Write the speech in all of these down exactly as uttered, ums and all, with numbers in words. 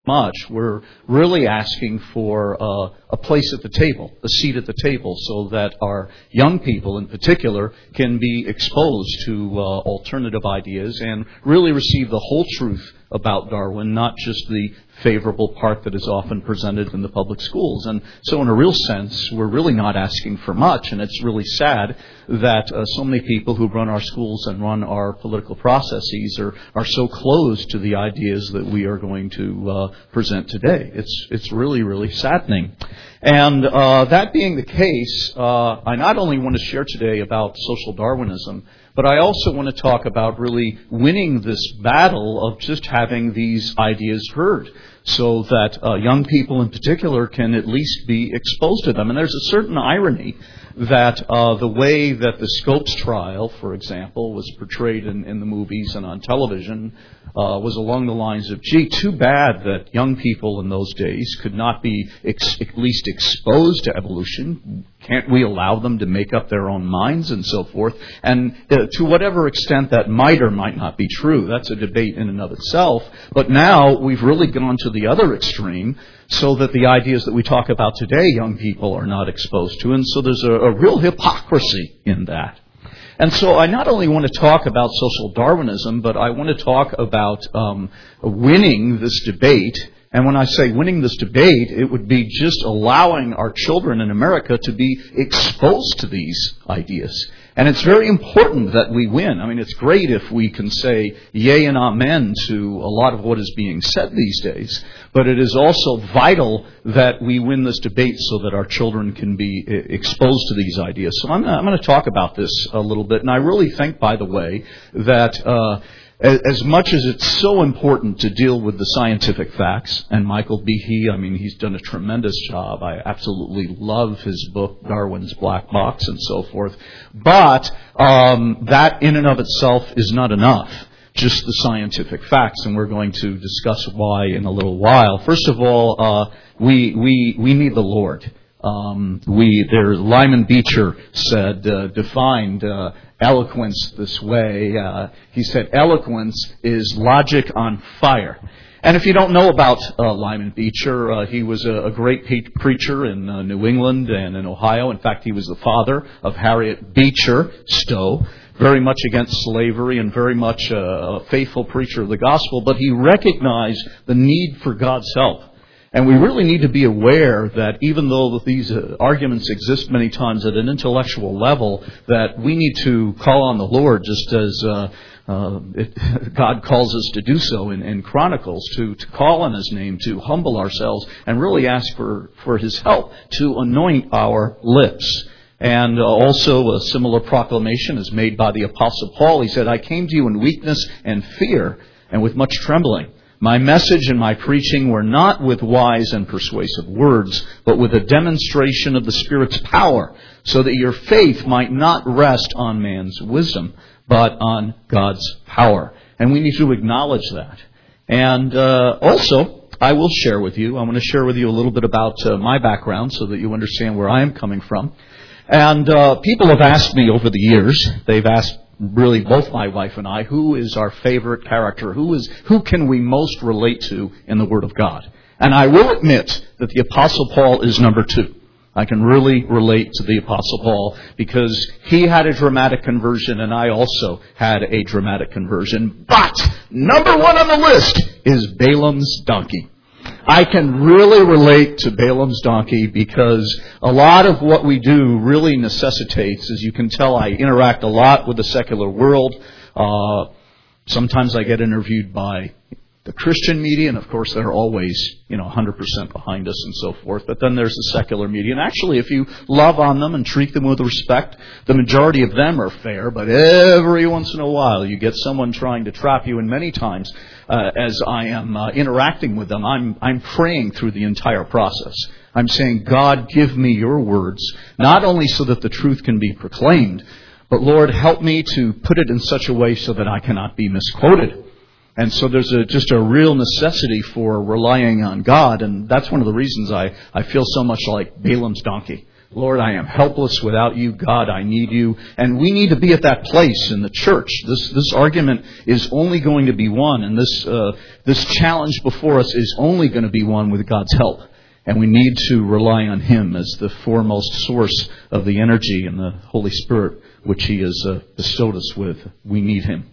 much. We're really asking for uh, a place at the table, a seat at the table, so that our young people in particular can be exposed to uh, alternative ideas and really receive the whole truth about Darwin, not just the favorable part that is often presented in the public schools. And so in a real sense, we're really not asking for much, and it's really sad that uh, so many people who run our schools and run our political processes are, are so closed to the ideas that we are going to uh, present today. It's it's really, really saddening. And uh, that being the case, uh, I not only want to share today about social Darwinism, but I also want to talk about really winning this battle of just having these ideas heard, so that uh, young people in particular can at least be exposed to them. And there's a certain irony that uh, the way that the Scopes trial, for example, was portrayed in, in the movies and on television uh, was along the lines of, gee, too bad that young people in those days could not be ex- at least exposed to evolution. Can't we allow them to make up their own minds and so forth? And uh, to whatever extent that might or might not be true, that's a debate in and of itself. But now we've really gone to the other extreme, so that the ideas that we talk about today, young people are not exposed to. And so there's a, a real hypocrisy in that. And so I not only want to talk about social Darwinism, but I want to talk about um, winning this debate. And when I say winning this debate, it would be just allowing our children in America to be exposed to these ideas. And it's very important that we win. I mean, it's great if we can say yay and amen to a lot of what is being said these days. But it is also vital that we win this debate so that our children can be exposed to these ideas. So I'm, I'm going to talk about this a little bit. And I really think, by the way, that Uh, as much as it's so important to deal with the scientific facts, and Michael Behe, I mean, he's done a tremendous job. I absolutely love his book, Darwin's Black Box, and so forth. But um, that in and of itself is not enough, just the scientific facts, and we're going to discuss why in a little while. First of all, uh, we we we need the Lord. Um, we there. Lyman Beecher said, uh, defined uh, eloquence this way. Uh, he said, eloquence is logic on fire. And if you don't know about uh, Lyman Beecher, uh, he was a, a great pe- preacher in uh, New England and in Ohio. In fact, he was the father of Harriet Beecher Stowe, very much against slavery and very much a, a faithful preacher of the gospel. But he recognized the need for God's help. And we really need to be aware that even though these uh, arguments exist many times at an intellectual level, that we need to call on the Lord just as uh, uh, it, God calls us to do so in, in Chronicles, to, to call on His name, to humble ourselves, and really ask for, for His help to anoint our lips. And uh, also a similar proclamation is made by the Apostle Paul. He said, I came to you in weakness and fear and with much trembling. My message and my preaching were not with wise and persuasive words, but with a demonstration of the Spirit's power, so that your faith might not rest on man's wisdom, but on God's power. And we need to acknowledge that. And uh, also, I will share with you, I want to share with you a little bit about uh, my background so that you understand where I am coming from. And uh, people have asked me over the years, they've asked really both my wife and I, who is our favorite character? Who is who can we most relate to in the Word of God? And I will admit that the Apostle Paul is number two. I can really relate to the Apostle Paul because he had a dramatic conversion and I also had a dramatic conversion. But number one on the list is Balaam's donkey. I can really relate to Balaam's donkey because a lot of what we do really necessitates, as you can tell, I interact a lot with the secular world. Uh, sometimes I get interviewed by the Christian media, and of course they're always, you know, one hundred percent behind us and so forth. But then there's the secular media. And actually, if you love on them and treat them with respect, the majority of them are fair. But every once in a while, you get someone trying to trap you. And many times, uh, as I am uh, interacting with them, I'm I'm praying through the entire process. I'm saying, God, give me your words, not only so that the truth can be proclaimed, but Lord, help me to put it in such a way so that I cannot be misquoted. And so there's a, just a real necessity for relying on God. And that's one of the reasons I, I feel so much like Balaam's donkey. Lord, I am helpless without you. God, I need you. And we need to be at that place in the church. This this argument is only going to be won, and this uh, this challenge before us is only going to be won with God's help. And we need to rely on Him as the foremost source of the energy and the Holy Spirit which He has uh, bestowed us with. We need Him.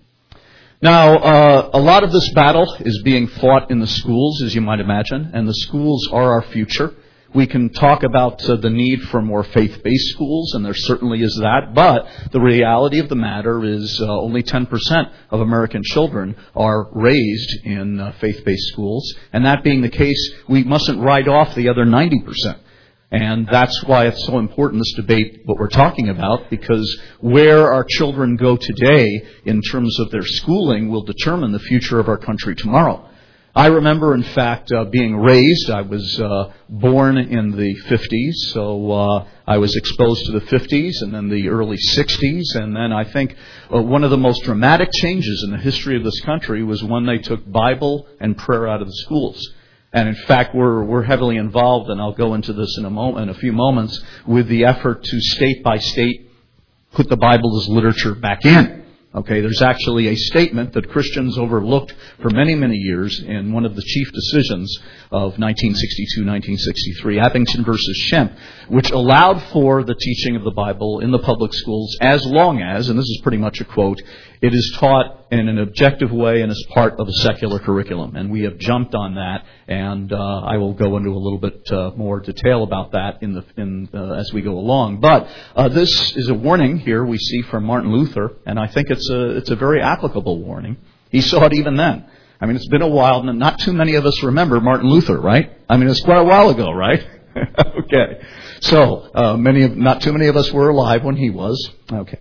Now, uh, a lot of this battle is being fought in the schools, as you might imagine, and the schools are our future. We can talk about uh, the need for more faith-based schools, and there certainly is that, but the reality of the matter is uh, only ten percent of American children are raised in uh, faith-based schools, and that being the case, we mustn't write off the other ninety percent. And that's why it's so important, this debate, what we're talking about, because where our children go today in terms of their schooling will determine the future of our country tomorrow. I remember, in fact, uh, being raised. I was uh, born in the fifties, so uh, I was exposed to the fifties and then the early sixties. And then I think uh, one of the most dramatic changes in the history of this country was when they took Bible and prayer out of the schools. And in fact, we're we're heavily involved, and I'll go into this in a moment, in a few moments, with the effort to state by state put the Bible as literature back in. Okay, there's actually a statement that Christians overlooked for many, many years in one of the chief decisions of nineteen sixty-two nineteen sixty-three, Abington versus Schempp, which allowed for the teaching of the Bible in the public schools as long as, and this is pretty much a quote, it is taught in an objective way and as part of a secular curriculum. And we have jumped on that, and uh, I will go into a little bit uh, more detail about that in the in uh, as we go along. But uh, this is a warning here we see from Martin Luther, and I think it's a it's a very applicable warning. He saw it even then. I mean, it's been a while, and not too many of us remember Martin Luther, right? I mean, it's quite a while ago, right? Okay. So uh, many of not too many of us were alive when he was. Okay.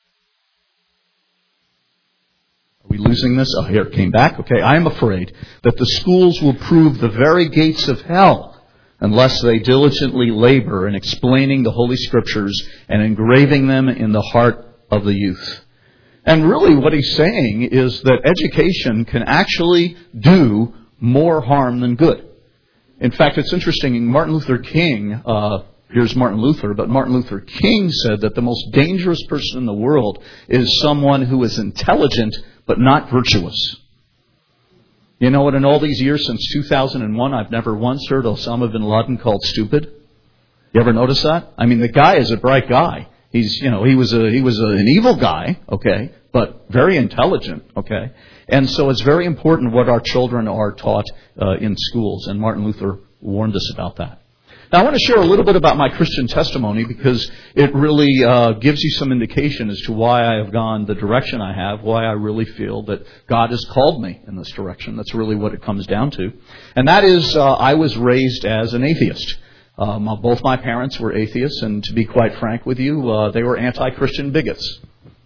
Are we losing this? Oh, here it came back. Okay, I am afraid that the schools will prove the very gates of hell unless they diligently labor in explaining the Holy Scriptures and engraving them in the heart of the youth. And really what he's saying is that education can actually do more harm than good. In fact, it's interesting, Martin Luther King, uh, here's Martin Luther, but Martin Luther King said that the most dangerous person in the world is someone who is intelligent but not virtuous. You know what, in all these years since two thousand one, I've never once heard Osama bin Laden called stupid. You ever notice that? I mean, the guy is a bright guy. He's, you know, he was a he was a, an evil guy, okay, but very intelligent, okay. And so it's very important what our children are taught uh, in schools, and Martin Luther warned us about that. Now, I want to share a little bit about my Christian testimony because it really uh, gives you some indication as to why I have gone the direction I have, why I really feel that God has called me in this direction. That's really what it comes down to. And that is, uh, I was raised as an atheist. Um, both my parents were atheists, and to be quite frank with you, uh, they were anti-Christian bigots.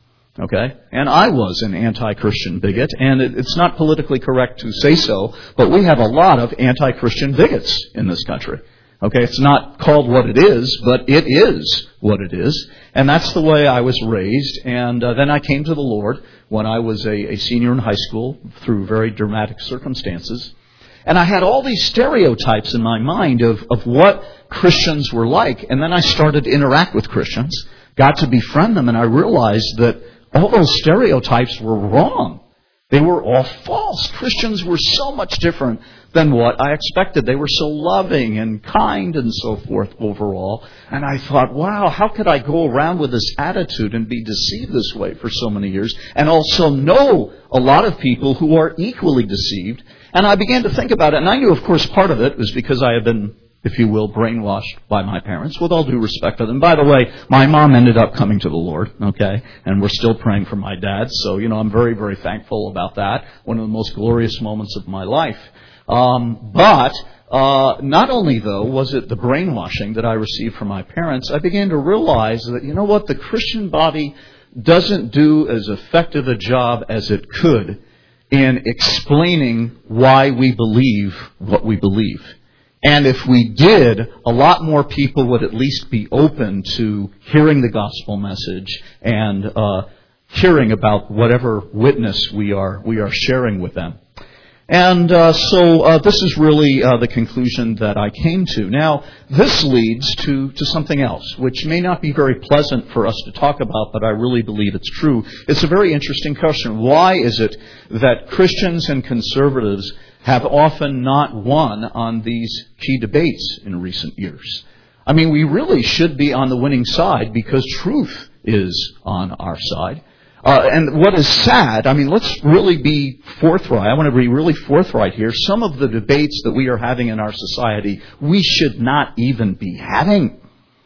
Okay? And I was an anti-Christian bigot, and it, it's not politically correct to say so, but we have a lot of anti-Christian bigots in this country. Okay, it's not called what it is, but it is what it is. And that's the way I was raised. And uh, then I came to the Lord when I was a, a senior in high school through very dramatic circumstances. And I had all these stereotypes in my mind of, of what Christians were like. And then I started to interact with Christians, got to befriend them, and I realized that all those stereotypes were wrong. They were all false. Christians were so much different than what I expected. They were so loving and kind and so forth overall. And I thought, wow, how could I go around with this attitude and be deceived this way for so many years and also know a lot of people who are equally deceived? And I began to think about it. And I knew, of course, part of it was because I had been, if you will, brainwashed by my parents, with all due respect to them. By the way, my mom ended up coming to the Lord, okay? And we're still praying for my dad. So, you know, I'm very, very thankful about that. One of the most glorious moments of my life. Um, but uh, not only, though, was it the brainwashing that I received from my parents, I began to realize that, you know what, the Christian body doesn't do as effective a job as it could in explaining why we believe what we believe. And if we did, a lot more people would at least be open to hearing the gospel message and uh, hearing about whatever witness we are we are sharing with them. And uh, so uh, this is really uh, the conclusion that I came to. Now, this leads to, to something else, which may not be very pleasant for us to talk about, but I really believe it's true. It's a very interesting question. Why is it that Christians and conservatives have often not won on these key debates in recent years? I mean, we really should be on the winning side because truth is on our side. Uh, and what is sad, I mean, let's really be forthright. I want to be really forthright here. Some of the debates that we are having in our society, we should not even be having.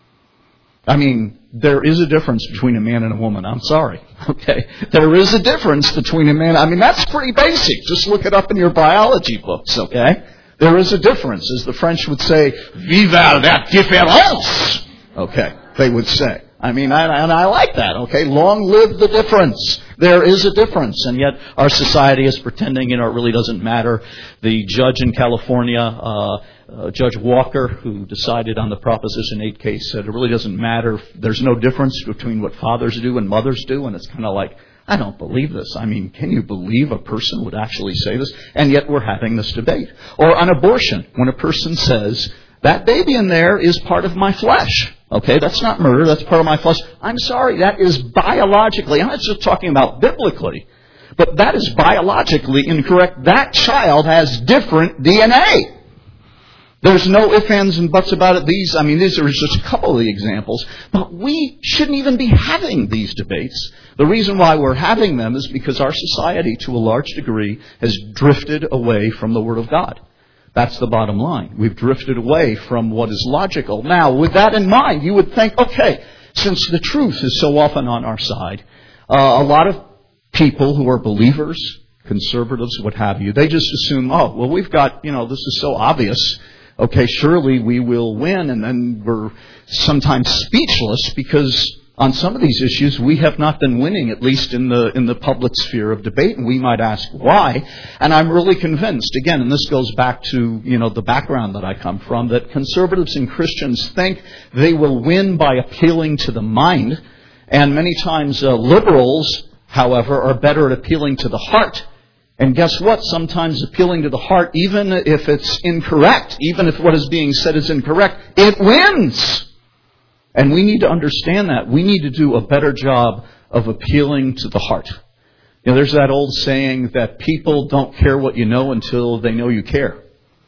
I mean, there is a difference between a man and a woman. I'm sorry. Okay. There is a difference between a man. I mean, that's pretty basic. Just look it up in your biology books, okay? There is a difference. As the French would say, vive la différence. Okay, they would say. I mean, I, and I like that, okay? Long live the difference. There is a difference, and yet our society is pretending, you know, it really doesn't matter. The judge in California, uh, uh, Judge Walker, who decided on the Proposition eight case, said it really doesn't matter. There's no difference between what fathers do and mothers do, and it's kind of like, I don't believe this. I mean, can you believe a person would actually say this? And yet we're having this debate. Or on abortion, when a person says, that baby in there is part of my flesh. Okay, that's not murder, that's part of my flesh. I'm sorry, that is biologically, I'm not just talking about biblically, but that is biologically incorrect. That child has different D N A. There's no ifs, ands, and buts about it. These, I mean, these are just a couple of the examples. But we shouldn't even be having these debates. The reason why we're having them is because our society, to a large degree, has drifted away from the Word of God. That's the bottom line. We've drifted away from what is logical. Now, with that in mind, you would think, okay, since the truth is so often on our side, uh, a lot of people who are believers, conservatives, what have you, they just assume, oh, well, we've got, you know, this is so obvious. Okay, surely we will win, and then we're sometimes speechless because on some of these issues we have not been winning, at least in the in the public sphere of debate, and we might ask why. And I'm really convinced, again, and this goes back to, you know, the background that I come from, that conservatives and Christians think they will win by appealing to the mind, and many times uh, liberals, however, are better at appealing to the heart. And guess what? Sometimes appealing to the heart, even if it's incorrect, even if what is being said is incorrect, it wins. And we need to understand that. We need to do a better job of appealing to the heart. You know, there's that old saying that people don't care what you know until they know you care.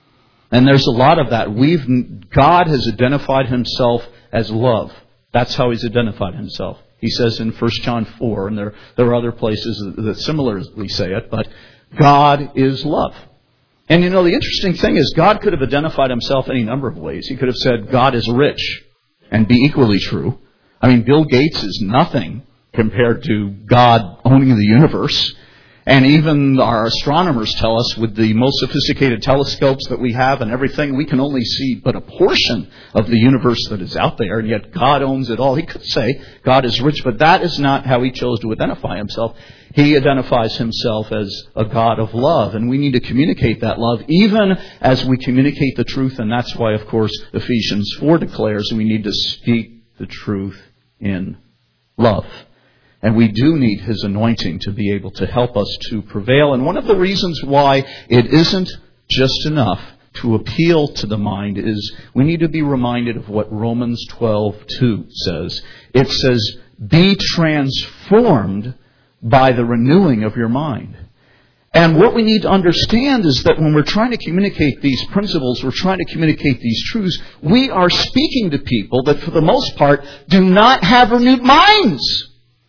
And there's a lot of that. We've God has identified Himself as love. That's how He's identified Himself. He says in First John four, and there, there are other places that, that similarly say it, but God is love. And you know, the interesting thing is God could have identified Himself any number of ways. He could have said God is rich, and be equally true. I mean, Bill Gates is nothing compared to God owning the universe. And even our astronomers tell us with the most sophisticated telescopes that we have and everything, we can only see but a portion of the universe that is out there, and yet God owns it all. He could say God is rich, but that is not how He chose to identify Himself. He identifies Himself as a God of love, and we need to communicate that love even as we communicate the truth, and that's why, of course, Ephesians four declares we need to speak the truth in love. And we do need His anointing to be able to help us to prevail. And one of the reasons why it isn't just enough to appeal to the mind is we need to be reminded of what Romans twelve two says. It says, be transformed by the renewing of your mind. And what we need to understand is that when we're trying to communicate these principles, we're trying to communicate these truths, we are speaking to people that for the most part do not have renewed minds.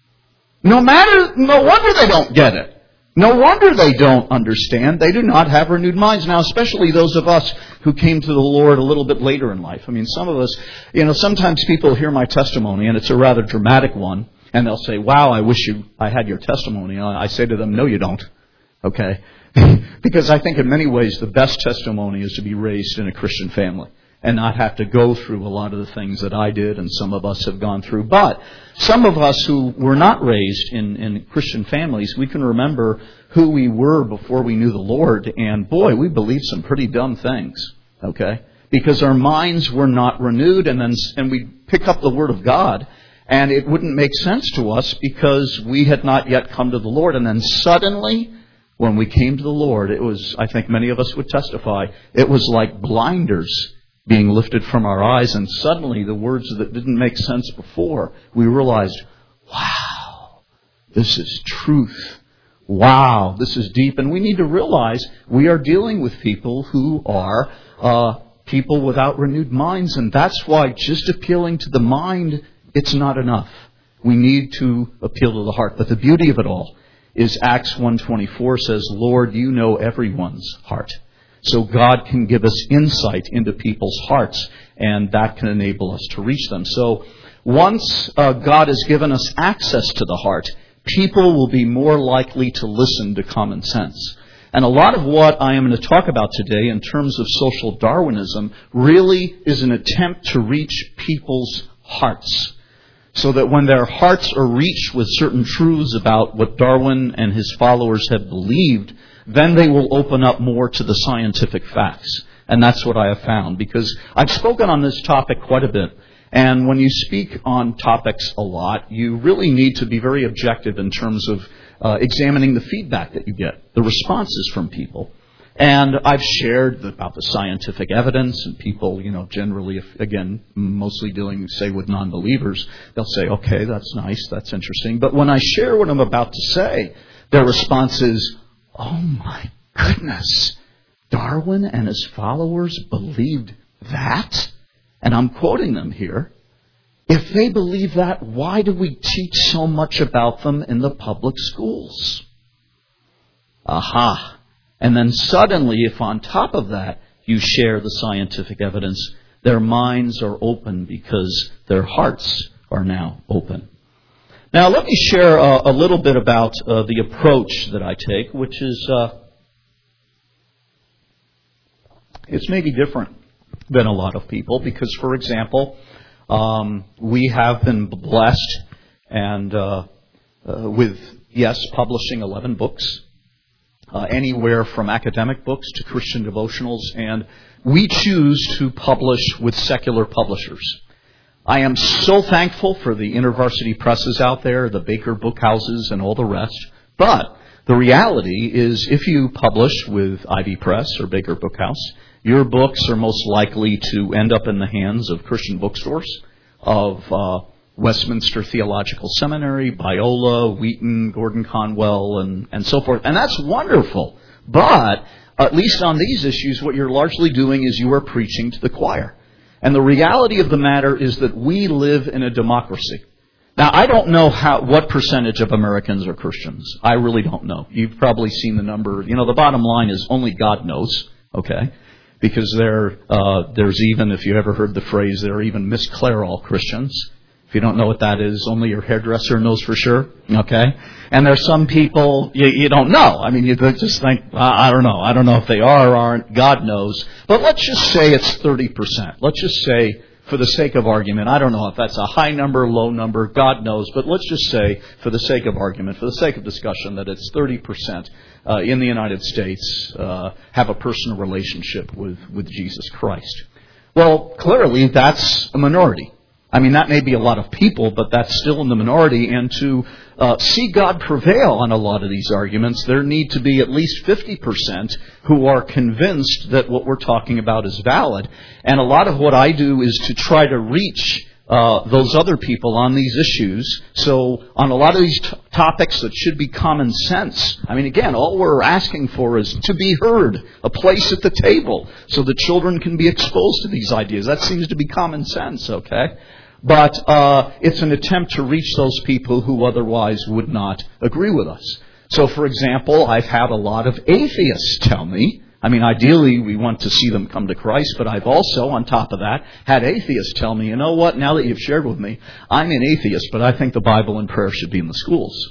No matter, no wonder they don't get it. No wonder they don't understand. They do not have renewed minds. Now, especially those of us who came to the Lord a little bit later in life. I mean, some of us, you know, sometimes people hear my testimony, and it's a rather dramatic one, and they'll say, wow, I wish you, I had your testimony. I say to them, no, you don't. Okay? Because I think in many ways the best testimony is to be raised in a Christian family and not have to go through a lot of the things that I did and some of us have gone through. But some of us who were not raised in, in Christian families, we can remember who we were before we knew the Lord. And boy, we believed some pretty dumb things, okay? Because our minds were not renewed, and then and we pick up the Word of God, and it wouldn't make sense to us because we had not yet come to the Lord. And then suddenly, when we came to the Lord, it was, I think many of us would testify, it was like blinders being lifted from our eyes, and suddenly the words that didn't make sense before, we realized, wow, this is truth. Wow, this is deep. And we need to realize we are dealing with people who are uh, people without renewed minds, and that's why just appealing to the mind, it's not enough. We need to appeal to the heart. But the beauty of it all is Acts one twenty-four says, Lord, you know everyone's heart. So God can give us insight into people's hearts, and that can enable us to reach them. So once uh, God has given us access to the heart, people will be more likely to listen to common sense. And a lot of what I am going to talk about today in terms of social Darwinism really is an attempt to reach people's hearts, so that when their hearts are reached with certain truths about what Darwin and his followers have believed, then they will open up more to the scientific facts. And that's what I have found, because I've spoken on this topic quite a bit. And when you speak on topics a lot, you really need to be very objective in terms of uh, examining the feedback that you get, the responses from people. And I've shared about the scientific evidence, and people, you know, generally, if, again, mostly dealing, say, with non-believers, they'll say, okay, that's nice, that's interesting. But when I share what I'm about to say, their response is, oh my goodness, Darwin and his followers believed that? And I'm quoting them here. If they believe that, why do we teach so much about them in the public schools? Aha. And then suddenly, if on top of that you share the scientific evidence, their minds are open because their hearts are now open. Now, let me share uh, a little bit about uh, the approach that I take, which is, uh, it's maybe different than a lot of people, because, for example, um, we have been blessed and uh, uh, with, yes, publishing eleven books. Uh, anywhere from academic books to Christian devotionals, and we choose to publish with secular publishers. I am so thankful for the InterVarsity presses out there, the Baker book houses, and all the rest. But the reality is, if you publish with Ivy Press or Baker Bookhouse, your books are most likely to end up in the hands of Christian bookstores, of uh, Westminster Theological Seminary, Biola, Wheaton, Gordon Conwell, and, and so forth. And that's wonderful. But at least on these issues, what you're largely doing is you are preaching to the choir. And the reality of the matter is that we live in a democracy. Now, I don't know how what percentage of Americans are Christians. I really don't know. You've probably seen the number. You know, the bottom line is only God knows, okay? Because there, uh, there's even, if you ever heard the phrase, there are even Miss Clairol Christians. If you don't know what that is, only your hairdresser knows for sure, okay? And there's some people you, you don't know. I mean, you just think, I don't know. I don't know if they are or aren't. God knows. But let's just say it's thirty percent. Let's just say, for the sake of argument, I don't know if that's a high number, low number, God knows. But let's just say, for the sake of argument, for the sake of discussion, that it's thirty percent uh, in the United States uh, have a personal relationship with, with Jesus Christ. Well, clearly, that's a minority. I mean, that may be a lot of people, but that's still in the minority. And to uh, see God prevail on a lot of these arguments, there need to be at least fifty percent who are convinced that what we're talking about is valid. And a lot of what I do is to try to reach uh, those other people on these issues. So on a lot of these t- topics that should be common sense, I mean, again, all we're asking for is to be heard, a place at the table, so that children can be exposed to these ideas. That seems to be common sense, okay? But uh, it's an attempt to reach those people who otherwise would not agree with us. So, for example, I've had a lot of atheists tell me, I mean, ideally we want to see them come to Christ, but I've also, on top of that, had atheists tell me, you know what, now that you've shared with me, I'm an atheist, but I think the Bible and prayer should be in the schools.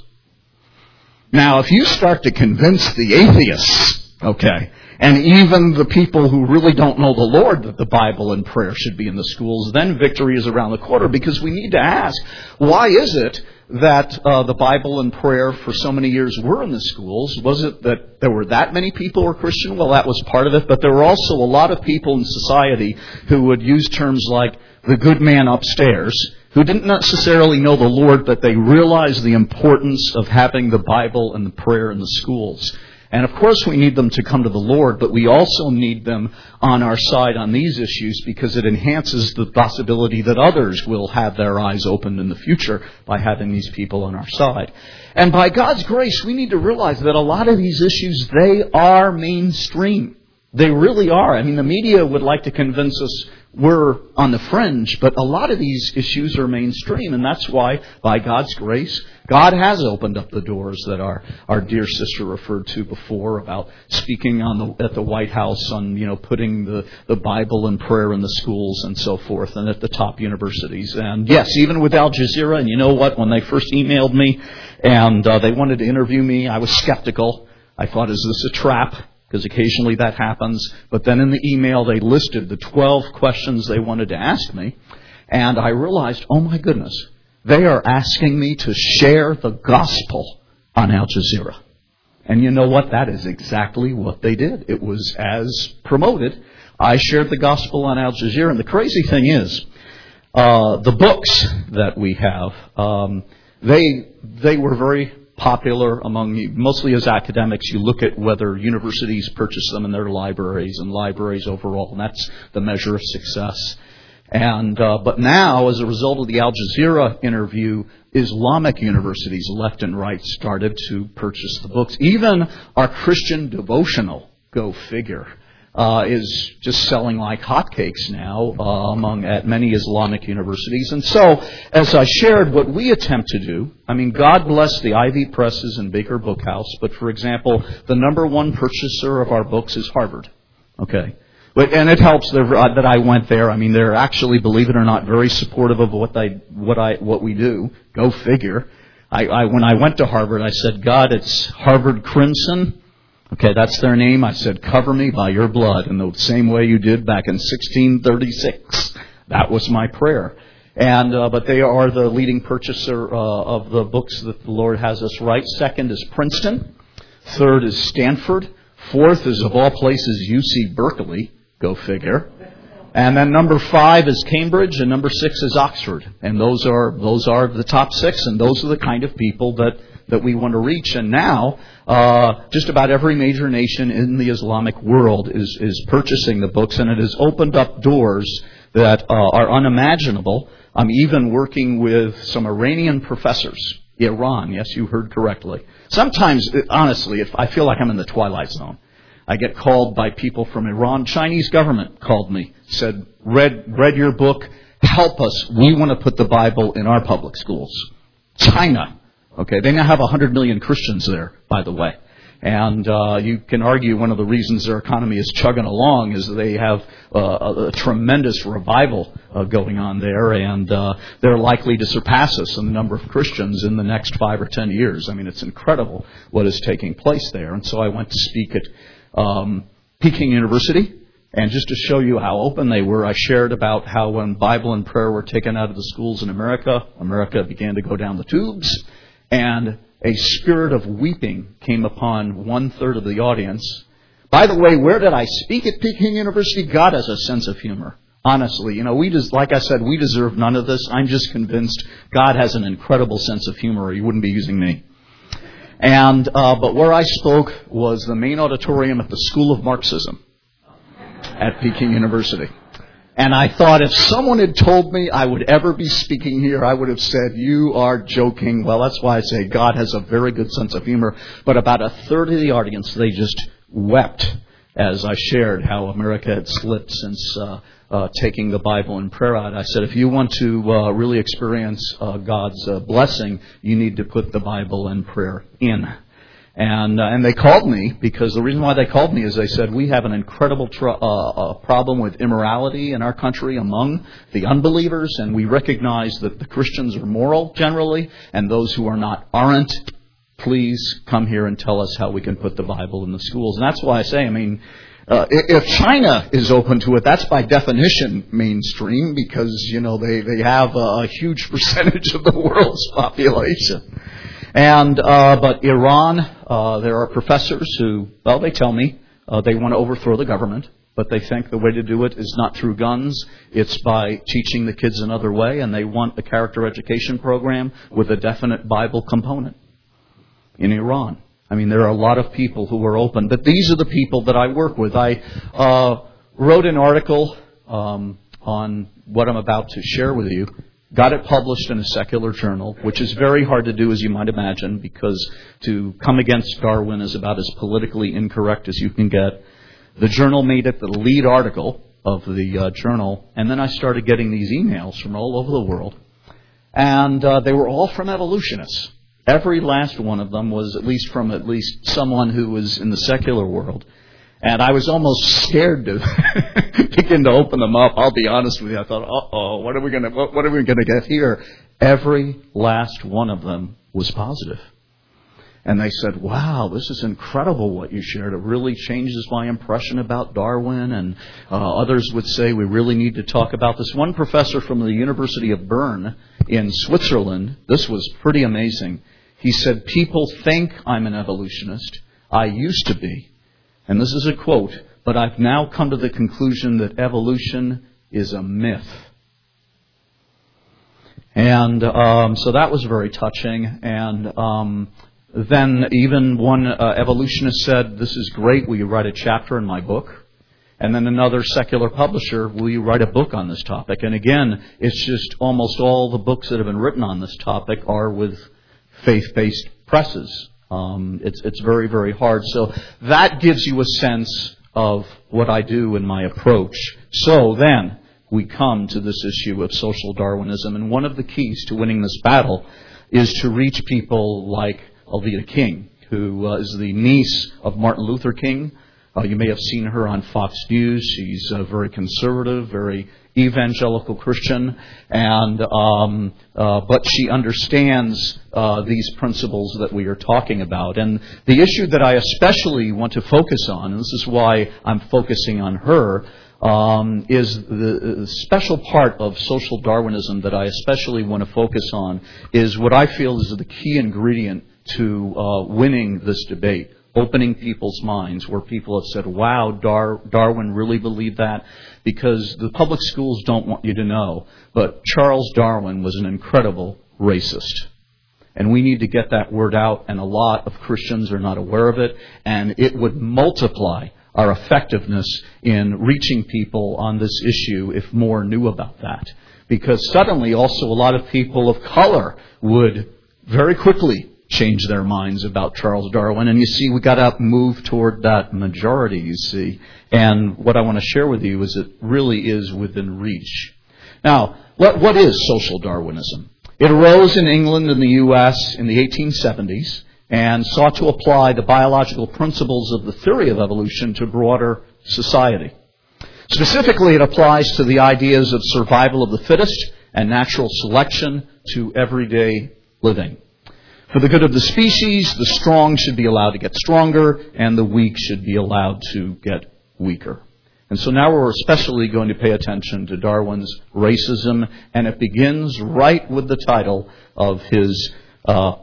Now, if you start to convince the atheists, okay, and even the people who really don't know the Lord that the Bible and prayer should be in the schools, then victory is around the corner, because we need to ask, why is it that uh, the Bible and prayer for so many years were in the schools? Was it that there were that many people who were Christian? Well, that was part of it, but there were also a lot of people in society who would use terms like the good man upstairs, who didn't necessarily know the Lord, but they realized the importance of having the Bible and the prayer in the schools. And of course we need them to come to the Lord, but we also need them on our side on these issues because it enhances the possibility that others will have their eyes opened in the future by having these people on our side. And by God's grace, we need to realize that a lot of these issues, they are mainstream. They really are. I mean, the media would like to convince us we're on the fringe, but a lot of these issues are mainstream, and that's why, by God's grace, God has opened up the doors that our, our dear sister referred to before about speaking on the, at the White House on, you know, putting the, the Bible and prayer in the schools and so forth, and at the top universities. And yes, even with Al Jazeera, and you know what, when they first emailed me and uh, they wanted to interview me, I was skeptical. I thought, is this a trap? Because occasionally that happens. But then in the email, they listed the twelve questions they wanted to ask me. And I realized, oh my goodness, they are asking me to share the gospel on Al Jazeera. And you know what? That is exactly what they did. It was as promoted. I shared the gospel on Al Jazeera. And the crazy thing is, uh, the books that we have, um, they they were very popular among, mostly as academics. You look at whether universities purchase them in their libraries and libraries overall, and that's the measure of success. And uh, but now, as a result of the Al Jazeera interview, Islamic universities left and right started to purchase the books. Even our Christian devotional, go figure, uh, is just selling like hotcakes now uh, among at many Islamic universities. And so, as I shared, what we attempt to do, I mean, God bless the Ivy Presses and Baker Bookhouse, but for example, the number one purchaser of our books is Harvard. Okay. But, and it helps that I went there. I mean, they're actually, believe it or not, very supportive of what I, what I, what we do. Go figure. I, I, when I went to Harvard, I said, God, it's Harvard Crimson. Okay, that's their name. I said, cover me by your blood in the same way you did back in sixteen thirty-six. That was my prayer. And uh, but they are the leading purchaser uh, of the books that the Lord has us write. Second is Princeton. Third is Stanford. Fourth is, of all places, U C Berkeley. Go figure. And then number five is Cambridge, and number six is Oxford. And those are those are the top six, and those are the kind of people that, that we want to reach. And now, uh, just about every major nation in the Islamic world is, is purchasing the books, and it has opened up doors that uh, are unimaginable. I'm even working with some Iranian professors. Iran, yes, you heard correctly. Sometimes, honestly, if I feel like I'm in the twilight zone. I get called by people from Iran. Chinese government called me, said, read, read your book, help us. We want to put the Bible in our public schools. China. Okay, they now have one hundred million Christians there, by the way. And uh, you can argue one of the reasons their economy is chugging along is that they have uh, a, a tremendous revival uh, going on there, and uh, they're likely to surpass us in the number of Christians in the next five or ten years. I mean, it's incredible what is taking place there. And so I went to speak at Um, Peking University, and just to show you how open they were, I shared about how when Bible and prayer were taken out of the schools in America, America began to go down the tubes, and a spirit of weeping came upon one-third of the audience. By the way, where did I speak at Peking University? God has a sense of humor. Honestly, you know, we just, like I said, we deserve none of this. I'm just convinced God has an incredible sense of humor, or He wouldn't be using me. And uh, but where I spoke was the main auditorium at the School of Marxism at Peking University. And I thought if someone had told me I would ever be speaking here, I would have said, you are joking. Well, that's why I say God has a very good sense of humor. But about a third of the audience, they just wept as I shared how America had slipped since uh, uh, taking the Bible and prayer out. I said, if you want to uh, really experience uh, God's uh, blessing, you need to put the Bible and prayer in. And uh, and they called me because the reason why they called me is they said, we have an incredible tr- uh, uh, problem with immorality in our country among the unbelievers, and we recognize that the Christians are moral generally, and those who are not aren't. Please come here and tell us how we can put the Bible in the schools. And that's why I say, I mean, uh, if China is open to it, that's by definition mainstream because, you know, they, they have a huge percentage of the world's population. And, uh, but Iran, uh, there are professors who, well, they tell me uh, they want to overthrow the government, but they think the way to do it is not through guns. It's by teaching the kids another way, and they want a character education program with a definite Bible component in Iran. I mean, there are a lot of people who are open, but these are the people that I work with. I uh, wrote an article um, on what I'm about to share with you, got it published in a secular journal, which is very hard to do, as you might imagine, because to come against Darwin is about as politically incorrect as you can get. The journal made it the lead article of the uh, journal, and then I started getting these emails from all over the world, and uh, they were all from evolutionists. Every last one of them was at least from at least someone who was in the secular world. And I was almost scared to begin to open them up. I'll be honest with you. I thought, uh-oh, what are we going to what, what are we going to get here? Every last one of them was positive. And they said, wow, this is incredible what you shared. It really changes my impression about Darwin. And uh, others would say, we really need to talk about this. One professor from the University of Bern in Switzerland, this was pretty amazing. He said, people think I'm an evolutionist. I used to be. And this is a quote, but I've now come to the conclusion that evolution is a myth. And um, so that was very touching. And um, then even one uh, evolutionist said, this is great, will you write a chapter in my book? And then another secular publisher, will you write a book on this topic? And again, it's just almost all the books that have been written on this topic are with faith-based presses. Um, it's, it's very, very hard. So that gives you a sense of what I do in my approach. So then we come to this issue of social Darwinism. And one of the keys to winning this battle is to reach people like Alveda King, who uh, is the niece of Martin Luther King. Uh, you may have seen her on Fox News. She's uh, very conservative, very evangelical Christian, and um, uh, but she understands uh, these principles that we are talking about. And the issue that I especially want to focus on, and this is why I'm focusing on her, um, is the, the special part of social Darwinism that I especially want to focus on is what I feel is the key ingredient to uh, winning this debate. Opening people's minds, where people have said, wow, Dar- Darwin really believed that, because the public schools don't want you to know, but Charles Darwin was an incredible racist. And we need to get that word out, and a lot of Christians are not aware of it, and it would multiply our effectiveness in reaching people on this issue if more knew about that. Because suddenly also a lot of people of color would very quickly change their minds about Charles Darwin. And you see, we got to move toward that majority, you see. And what I want to share with you is it really is within reach. Now, what, what is social Darwinism? It arose in England and the U S in the eighteen seventies and sought to apply the biological principles of the theory of evolution to broader society. Specifically, it applies to the ideas of survival of the fittest and natural selection to everyday living. For the good of the species, the strong should be allowed to get stronger, and the weak should be allowed to get weaker. And so now we're especially going to pay attention to Darwin's racism, and it begins right with the title of his uh,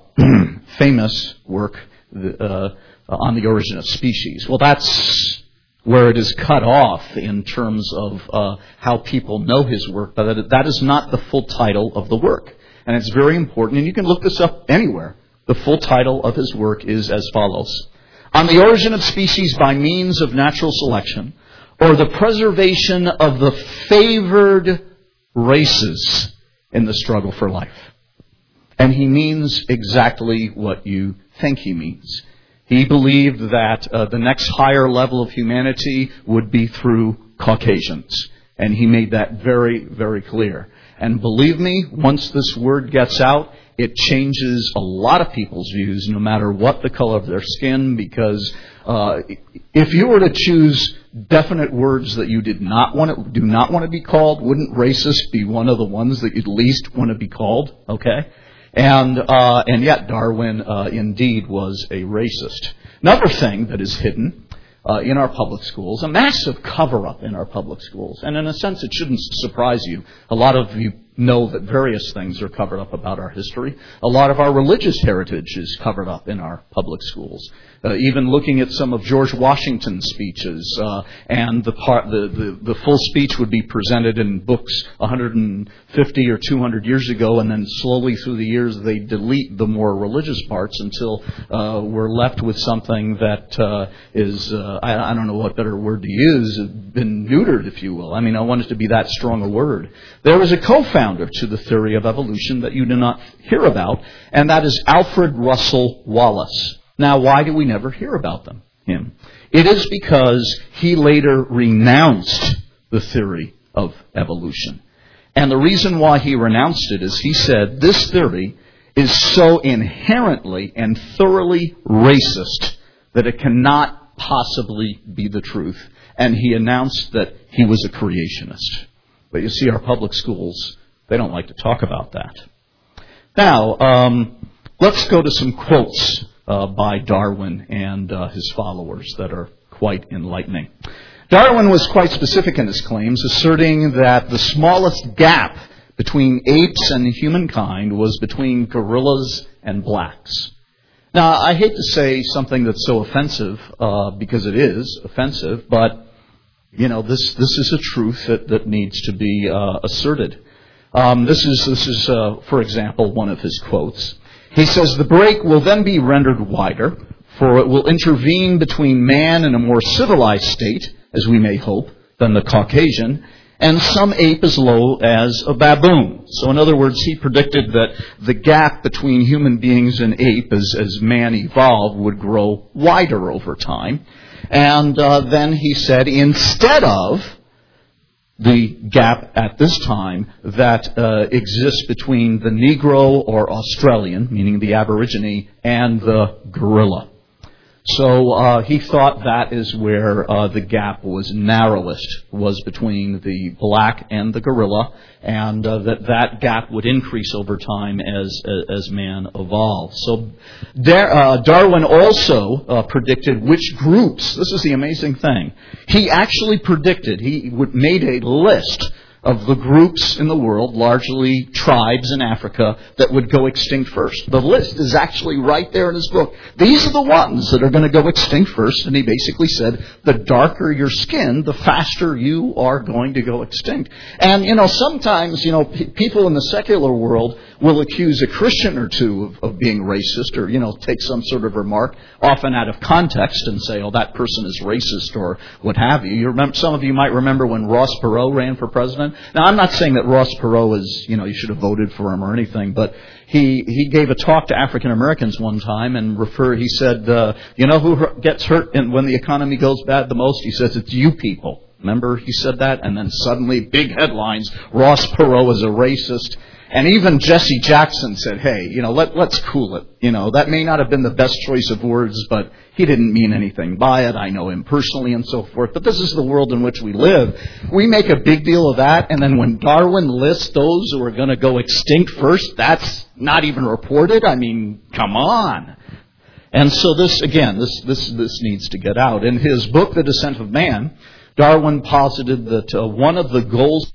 famous work uh, on the origin of species. Well, that's where it is cut off in terms of uh, how people know his work, but that is not the full title of the work. And it's very important, and you can look this up anywhere. The full title of his work is as follows: On the Origin of Species by Means of Natural Selection, or the Preservation of the Favored Races in the Struggle for Life. And he means exactly what you think he means. He believed that uh, the next higher level of humanity would be through Caucasians. And he made that very, very clear. And believe me, once this word gets out, it changes a lot of people's views, no matter what the color of their skin, because uh, if you were to choose definite words that you did not want to, do not want to be called, wouldn't racist be one of the ones that you'd least want to be called? Okay? And uh, and yet Darwin uh, indeed was a racist. Another thing that is hidden Uh, in our public schools, a massive cover-up in our public schools. And in a sense, it shouldn't surprise you. A lot of you know that various things are covered up about our history. A lot of our religious heritage is covered up in our public schools. Uh, even looking at some of George Washington's speeches, uh, and the, part, the, the the full speech would be presented in books one hundred fifty or two hundred years ago, and then slowly through the years they delete the more religious parts until uh, we're left with something that uh, is, uh, I, I don't know what better word to use, been neutered, if you will. I mean, I want it to be that strong a word. There was a co-founder to the theory of evolution that you do not hear about, and that is Alfred Russel Wallace. Now, why do we never hear about them, him? It is because he later renounced the theory of evolution. And the reason why he renounced it is he said this theory is so inherently and thoroughly racist that it cannot possibly be the truth. And he announced that he was a creationist. But you see, our public schools, they don't like to talk about that. Now, um, let's go to some quotes Uh, by Darwin and uh, his followers that are quite enlightening. Darwin was quite specific in his claims, asserting that the smallest gap between apes and humankind was between gorillas and blacks. Now, I hate to say something that's so offensive, uh, because it is offensive, but, you know, this this is a truth that, that needs to be uh, asserted. Um, this is, this is uh, for example, one of his quotes. He says, the break will then be rendered wider, for it will intervene between man and a more civilized state, as we may hope, than the Caucasian, and some ape as low as a baboon. So in other words, he predicted that the gap between human beings and ape as, as man evolved would grow wider over time. And uh, then he said, instead of the gap at this time that uh, exists between the Negro or Australian, meaning the Aborigine, and the gorilla. So uh, he thought that is where uh, the gap was narrowest, was between the black and the gorilla, and uh, that that gap would increase over time as as man evolved. So Dar- uh, Darwin also uh, predicted which groups, this is the amazing thing, he actually predicted, he would, made a list of the groups in the world, largely tribes in Africa, that would go extinct first. The list is actually right there in his book. These are the ones that are going to go extinct first, and he basically said, the darker your skin, the faster you are going to go extinct. And, you know, sometimes, you know, p- people in the secular world will accuse a Christian or two of, of being racist, or, you know, take some sort of remark, often out of context, and say, oh, that person is racist, or what have you. You remember, some of you might remember when Ross Perot ran for president. Now, I'm not saying that Ross Perot is, you know, you should have voted for him or anything, but he he gave a talk to African Americans one time and refer. He said, uh, you know who gets hurt in, when the economy goes bad the most? He says, it's you people. Remember he said that? And then suddenly, big headlines, Ross Perot is a racist. And even Jesse Jackson said, hey, you know, let, let's cool it. You know, that may not have been the best choice of words, but he didn't mean anything by it. I know him personally and so forth. But this is the world in which we live. We make a big deal of that, and then when Darwin lists those who are going to go extinct first, that's not even reported. I mean, come on. And so this, again, this, this, this needs to get out. In his book, The Descent of Man, Darwin posited that uh, one of the goals,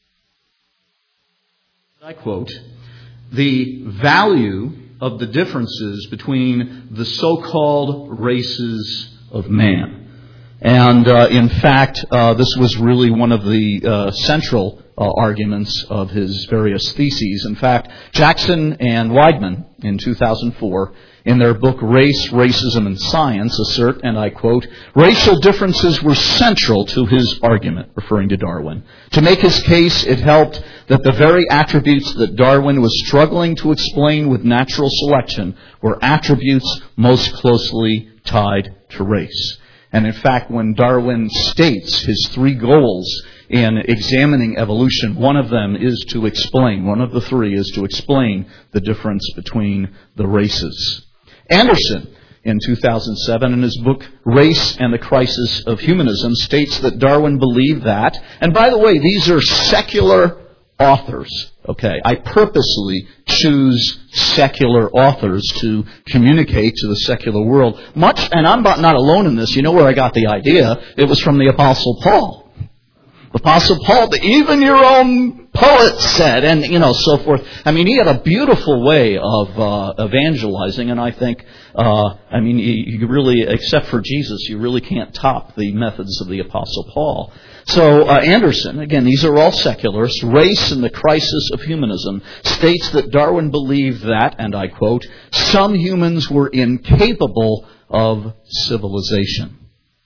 I quote, the value of the differences between the so-called races of man. And uh, in fact, uh, this was really one of the uh, central uh, arguments of his various theses. In fact, Jackson and Weidman in two thousand four, in their book Race, Racism, and Science, assert, and I quote, racial differences were central to his argument, referring to Darwin. To make his case, it helped that the very attributes that Darwin was struggling to explain with natural selection were attributes most closely tied to race. And in fact, when Darwin states his three goals in examining evolution, one of them is to explain, one of the three is to explain the difference between the races. Anderson, in two thousand seven, in his book Race and the Crisis of Humanism, states that Darwin believed that, and by the way, these are secular authors, okay? I purposely choose secular authors to communicate to the secular world. Much, and I'm not alone in this. You know where I got the idea? It was from the Apostle Paul. Apostle Paul, even your own poet said, and, you know, so forth. I mean, he had a beautiful way of uh, evangelizing, and I think, uh, I mean, you, you really, except for Jesus, you really can't top the methods of the Apostle Paul. So uh, Anderson, again, these are all secularists, Race and the Crisis of Humanism, states that Darwin believed that, and I quote, some humans were incapable of civilization.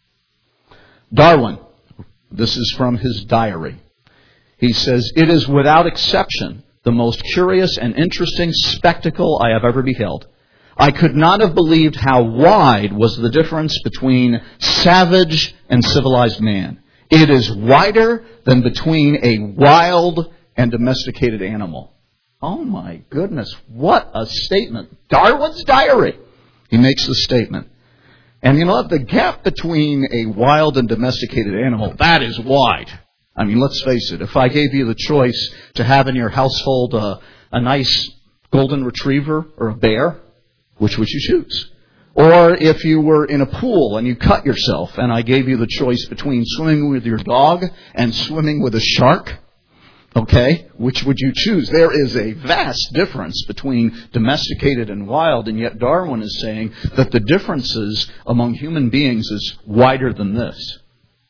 Darwin, this is from his diary. He says, it is without exception the most curious and interesting spectacle I have ever beheld. I could not have believed how wide was the difference between savage and civilized man. It is wider than between a wild and domesticated animal. Oh my goodness, what a statement. Darwin's diary. He makes the statement. And you know, the gap between a wild and domesticated animal, that is wide. I mean, let's face it. If I gave you the choice to have in your household a, a nice golden retriever or a bear, which would you choose? Or if you were in a pool and you cut yourself and I gave you the choice between swimming with your dog and swimming with a shark, okay, which would you choose? There is a vast difference between domesticated and wild, and yet Darwin is saying that the differences among human beings is wider than this.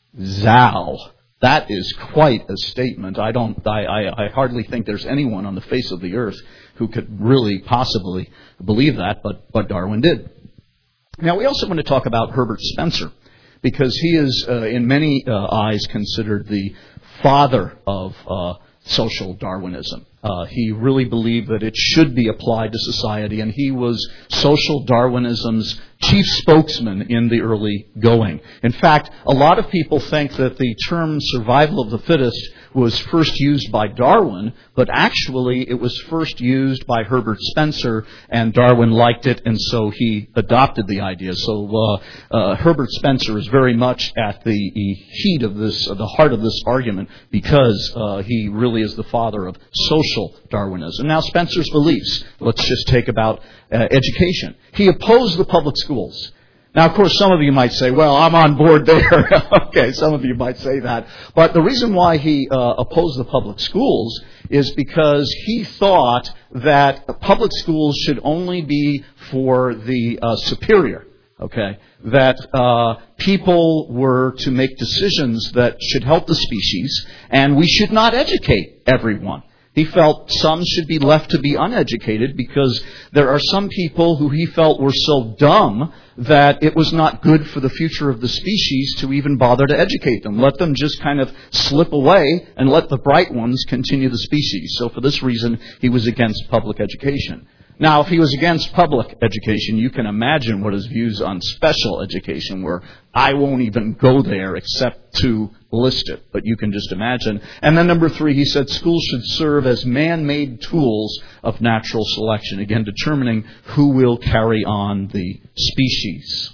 Zow. That is quite a statement. I don't. I, I, I hardly think there's anyone on the face of the earth who could really possibly believe that, but, but Darwin did. Now, we also want to talk about Herbert Spencer, because he is, uh, in many uh, eyes, considered the father of uh, social Darwinism. Uh, he really believed that it should be applied to society, and he was social Darwinism's chief spokesman in the early going. In fact, a lot of people think that the term survival of the fittest was first used by Darwin, but actually it was first used by Herbert Spencer, and Darwin liked it, and so he adopted the idea. So uh, uh, Herbert Spencer is very much at the heat of this, uh, the heart of this argument, because uh, he really is the father of social Darwinism. Now, Spencer's beliefs, let's just take about uh, education. He opposed the public schools. Now, of course, some of you might say, well, I'm on board there. Okay, some of you might say that. But the reason why he uh, opposed the public schools is because he thought that public schools should only be for the uh, superior. Okay, that uh, people were to make decisions that should help the species, and we should not educate everyone. He felt some should be left to be uneducated because there are some people who he felt were so dumb that it was not good for the future of the species to even bother to educate them. Let them just kind of slip away and let the bright ones continue the species. So for this reason, he was against public education. Now, if he was against public education, you can imagine what his views on special education were. I won't even go there except to list it, but you can just imagine. And then number three, he said schools should serve as man-made tools of natural selection, again, determining who will carry on the species.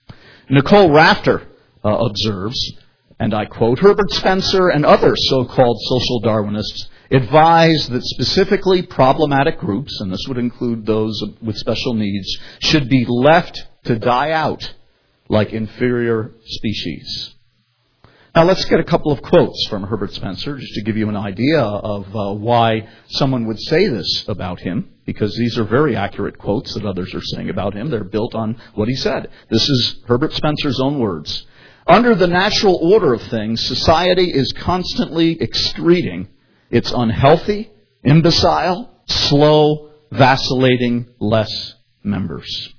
Nicole Rafter uh, observes, and I quote, Herbert Spencer and other so-called social Darwinists advise that specifically problematic groups, and this would include those with special needs, should be left to die out like inferior species. Now let's get a couple of quotes from Herbert Spencer just to give you an idea of uh, why someone would say this about him, because these are very accurate quotes that others are saying about him. They're built on what he said. This is Herbert Spencer's own words. Under the natural order of things, society is constantly excreting its unhealthy, imbecile, slow, vacillating less members.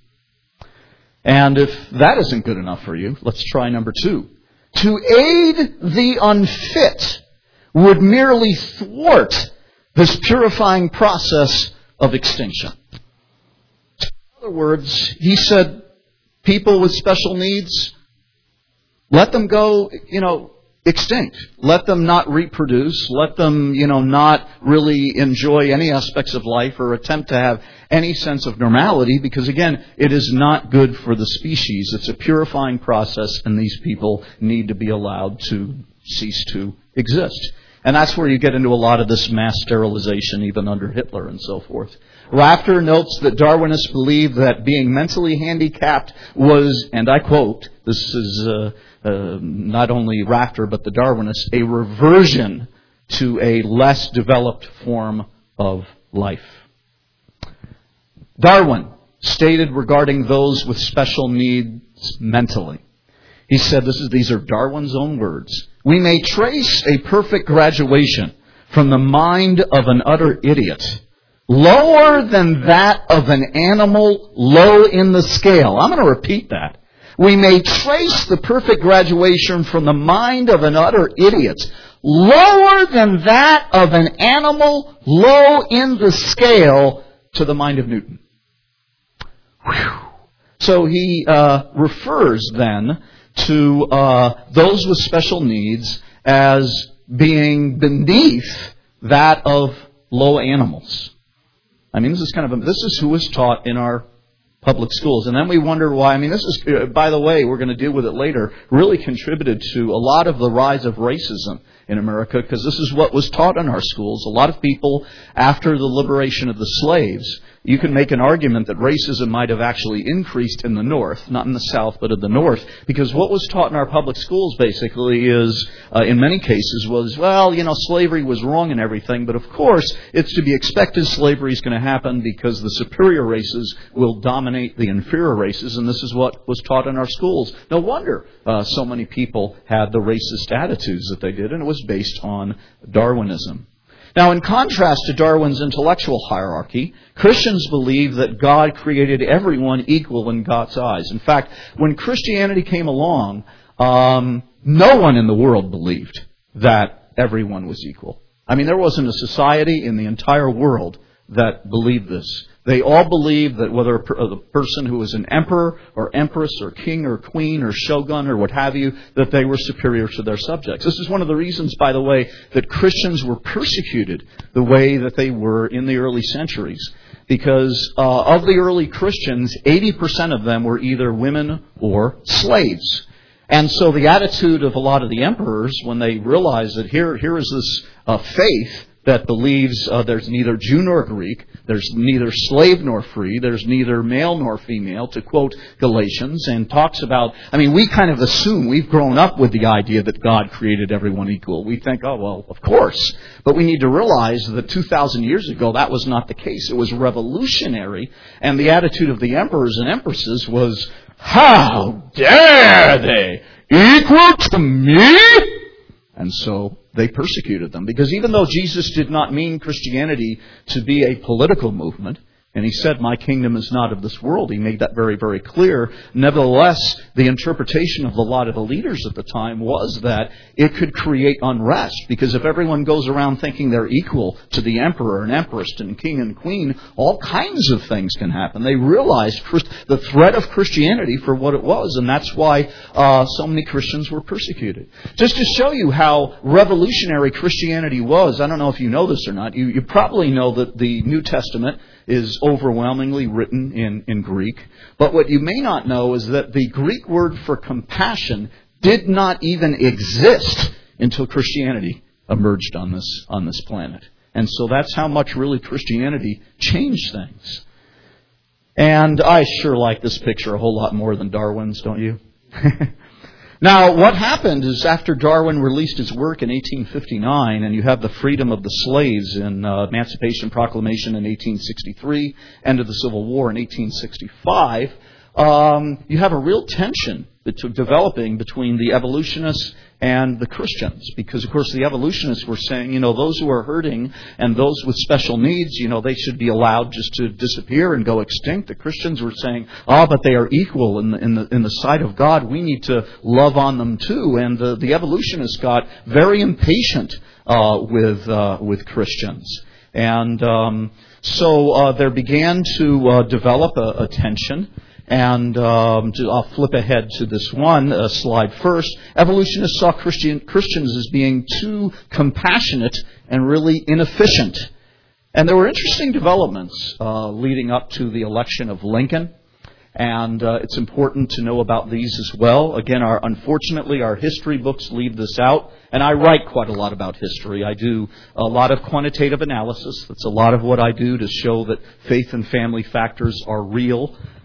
And if that isn't good enough for you, let's try number two. To aid the unfit would merely thwart this purifying process of extinction. In other words, he said, people with special needs, let them go, you know, extinct. Let them not reproduce. Let them, you know, not really enjoy any aspects of life or attempt to have any sense of normality, because, again, it is not good for the species. It's a purifying process, and these people need to be allowed to cease to exist. And that's where you get into a lot of this mass sterilization, even under Hitler and so forth. Rafter notes that Darwinists believed that being mentally handicapped was, and I quote, this is uh, uh, not only Rafter but the Darwinists, a reversion to a less developed form of life. Darwin stated regarding those with special needs mentally. He said, this is, these are Darwin's own words, "We may trace a perfect graduation from the mind of an utter idiot, lower than that of an animal low in the scale." I'm going to repeat that. We may trace the perfect graduation from the mind of an utter idiot, lower than that of an animal low in the scale, to the mind of Newton. Whew. So he uh, refers then to uh, those with special needs as being beneath that of low animals. I mean, this is kind of a, this is who is taught in our public schools. And then we wonder why. I mean, this is, uh, by the way, we're going to deal with it later, really contributed to a lot of the rise of racism in America, because this is what was taught in our schools. A lot of people, after the liberation of the slaves, you can make an argument that racism might have actually increased in the North, not in the South, but in the North, because what was taught in our public schools basically is, uh, in many cases, was, well, you know, slavery was wrong and everything, but of course, it's to be expected slavery is going to happen because the superior races will dominate the inferior races, and this is what was taught in our schools. No wonder uh, so many people had the racist attitudes that they did, and it was based on Darwinism. Now, in contrast to Darwin's intellectual hierarchy, Christians believe that God created everyone equal in God's eyes. In fact, when Christianity came along, um, no one in the world believed that everyone was equal. I mean, there wasn't a society in the entire world that believed this. They all believed that whether a, per, a person who was an emperor or empress or king or queen or shogun or what have you, that they were superior to their subjects. This is one of the reasons, by the way, that Christians were persecuted the way that they were in the early centuries. Because uh, of the early Christians, eighty percent of them were either women or slaves. And so the attitude of a lot of the emperors, when they realized that here, here is this uh, faith that believes uh, there's neither Jew nor Greek, there's neither slave nor free, there's neither male nor female, to quote Galatians, and talks about, I mean, we kind of assume, we've grown up with the idea that God created everyone equal. We think, oh, well, of course. But we need to realize that two thousand years ago, that was not the case. It was revolutionary, and the attitude of the emperors and empresses was, how dare they equal to me? And so they persecuted them. Because even though Jesus did not mean Christianity to be a political movement, and he said, my kingdom is not of this world, he made that very, very clear. Nevertheless, the interpretation of a lot of the leaders at the time was that it could create unrest. Because if everyone goes around thinking they're equal to the emperor and empress and king and queen, all kinds of things can happen. They realized the threat of Christianity for what it was, and that's why uh, so many Christians were persecuted. Just to show you how revolutionary Christianity was, I don't know if you know this or not, you, you probably know that the New Testament is overwhelmingly written in, in Greek. But what you may not know is that the Greek word for compassion did not even exist until Christianity emerged on this, on this planet. And so that's how much really Christianity changed things. And I sure like this picture a whole lot more than Darwin's, don't you? Now, what happened is after Darwin released his work in eighteen fifty-nine, and you have the freedom of the slaves in uh, Emancipation Proclamation in eighteen sixty-three, end of the Civil War in eighteen sixty-five, um, you have a real tension developing between the evolutionists and the Christians. Because, of course, the evolutionists were saying, you know, those who are hurting and those with special needs, you know, they should be allowed just to disappear and go extinct. The Christians were saying, oh, but they are equal in the, in the, in the sight of God. We need to love on them too. And the, the evolutionists got very impatient uh, with, uh, with Christians. And um, so uh, there began to uh, develop a, a tension. And um, to, I'll flip ahead to this one uh, slide first. Evolutionists saw Christian, Christians as being too compassionate and really inefficient. And there were interesting developments uh, leading up to the election of Lincoln. And uh, it's important to know about these as well. Again, our, unfortunately, our history books leave this out. And I write quite a lot about history. I do a lot of quantitative analysis. That's a lot of what I do to show that faith and family factors are real.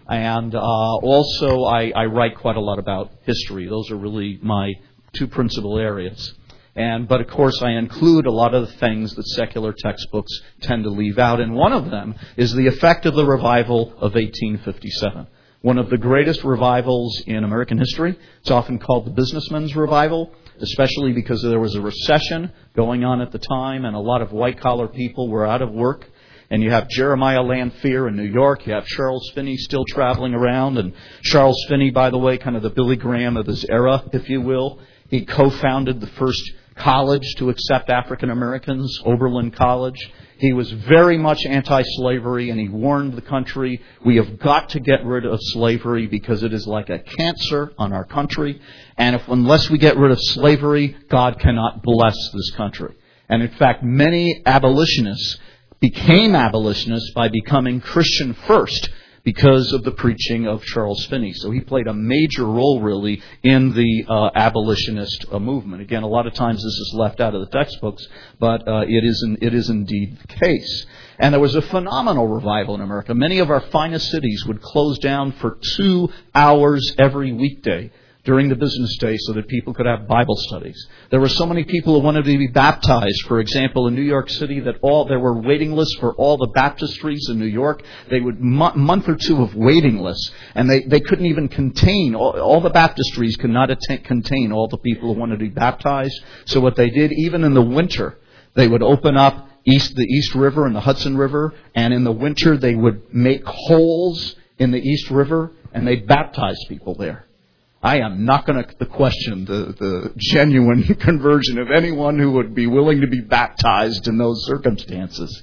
And uh, also, I, I write quite a lot about history. Those are really my two principal areas. And but of course, I include a lot of the things that secular textbooks tend to leave out. And one of them is the effect of the revival of eighteen fifty-seven. One of the greatest revivals in American history. It's often called the businessmen's revival, especially because there was a recession going on at the time, and a lot of white-collar people were out of work. And you have Jeremiah Lanphier in New York. You have Charles Finney still traveling around. And Charles Finney, by the way, kind of the Billy Graham of his era, if you will. He co-founded the first college to accept African Americans, Oberlin College. He was very much anti-slavery, and he warned the country, we have got to get rid of slavery because it is like a cancer on our country. And if unless we get rid of slavery, God cannot bless this country. And in fact, many abolitionists became abolitionists by becoming Christian first because of the preaching of Charles Finney. So he played a major role, really, in the uh, abolitionist uh, movement. Again, a lot of times this is left out of the textbooks, but uh, it is in, it is indeed the case. And there was a phenomenal revival in America. Many of our finest cities would close down for two hours every weekday during the business day so that people could have Bible studies. There were so many people who wanted to be baptized. For example, in New York City, that all there were waiting lists for all the baptistries in New York. They would mo- month or two of waiting lists, and they, they couldn't even contain all, all the baptistries could not att- contain all the people who wanted to be baptized. So what they did, even in the winter, they would open up east the East River and the Hudson River, and in the winter they would make holes in the East River, and they'd baptize people there. I am not going to question the, the genuine conversion of anyone who would be willing to be baptized in those circumstances.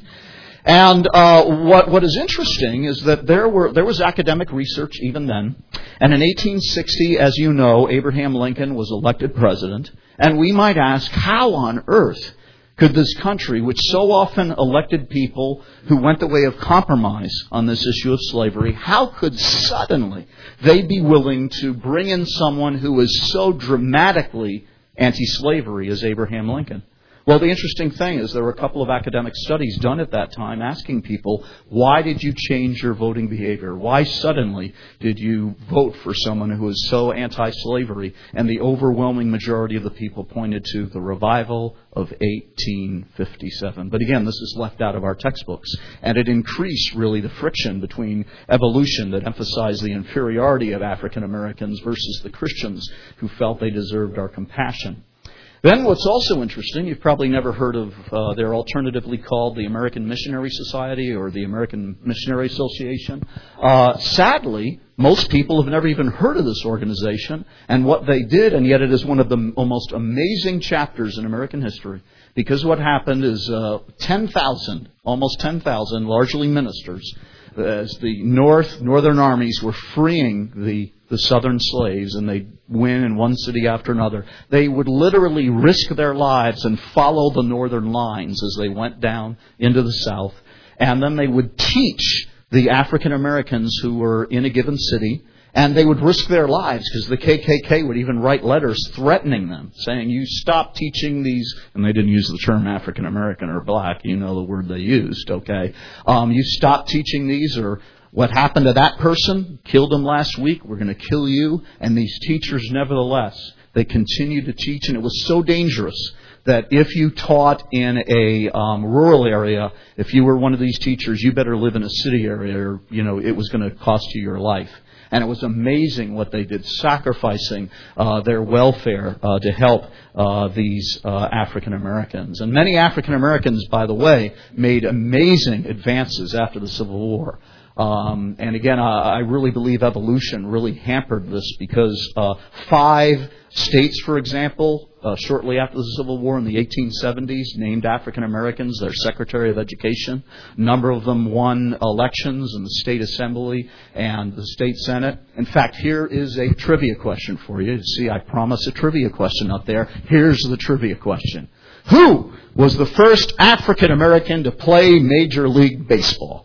And uh, what what is interesting is that there were there was academic research even then. And in eighteen sixty, as you know, Abraham Lincoln was elected president. And we might ask, how on earth could this country, which so often elected people who went the way of compromise on this issue of slavery, how could suddenly they be willing to bring in someone who is so dramatically anti-slavery as Abraham Lincoln? Well, the interesting thing is there were a couple of academic studies done at that time asking people, why did you change your voting behavior? Why suddenly did you vote for someone who is so anti-slavery? And the overwhelming majority of the people pointed to the revival of eighteen fifty-seven. But again, this is left out of our textbooks. And it increased really the friction between evolution that emphasized the inferiority of African Americans versus the Christians who felt they deserved our compassion. Then what's also interesting, you've probably never heard of, uh, they're alternatively called the American Missionary Society or the American Missionary Association. Uh, sadly, most people have never even heard of this organization and what they did, and yet it is one of the most amazing chapters in American history. Because what happened is uh, ten thousand, almost ten thousand, largely ministers, as the North, Northern armies were freeing the the Southern slaves, and they'd win in one city after another. They would literally risk their lives and follow the Northern lines as they went down into the South. And then they would teach the African Americans who were in a given city, and they would risk their lives because the K K K would even write letters threatening them, saying, you stop teaching these, and they didn't use the term African American or black, you know the word they used, okay? Um, you stop teaching these, or what happened to that person? Killed him last week. We're going to kill you. And these teachers, nevertheless, they continued to teach. And it was so dangerous that if you taught in a um, rural area, if you were one of these teachers, you better live in a city area, or, you know, it was going to cost you your life. And it was amazing what they did, sacrificing uh, their welfare uh, to help uh, these uh, African Americans. And many African Americans, by the way, made amazing advances after the Civil War. Um, and again, I, I really believe evolution really hampered this because uh, five states, for example, uh, shortly after the Civil War in the eighteen seventies, named African Americans their Secretary of Education. A number of them won elections in the State Assembly and the State Senate. In fact, here is a trivia question for you. See, I promised a trivia question up there. Here's the trivia question. Who was the first African American to play Major League Baseball?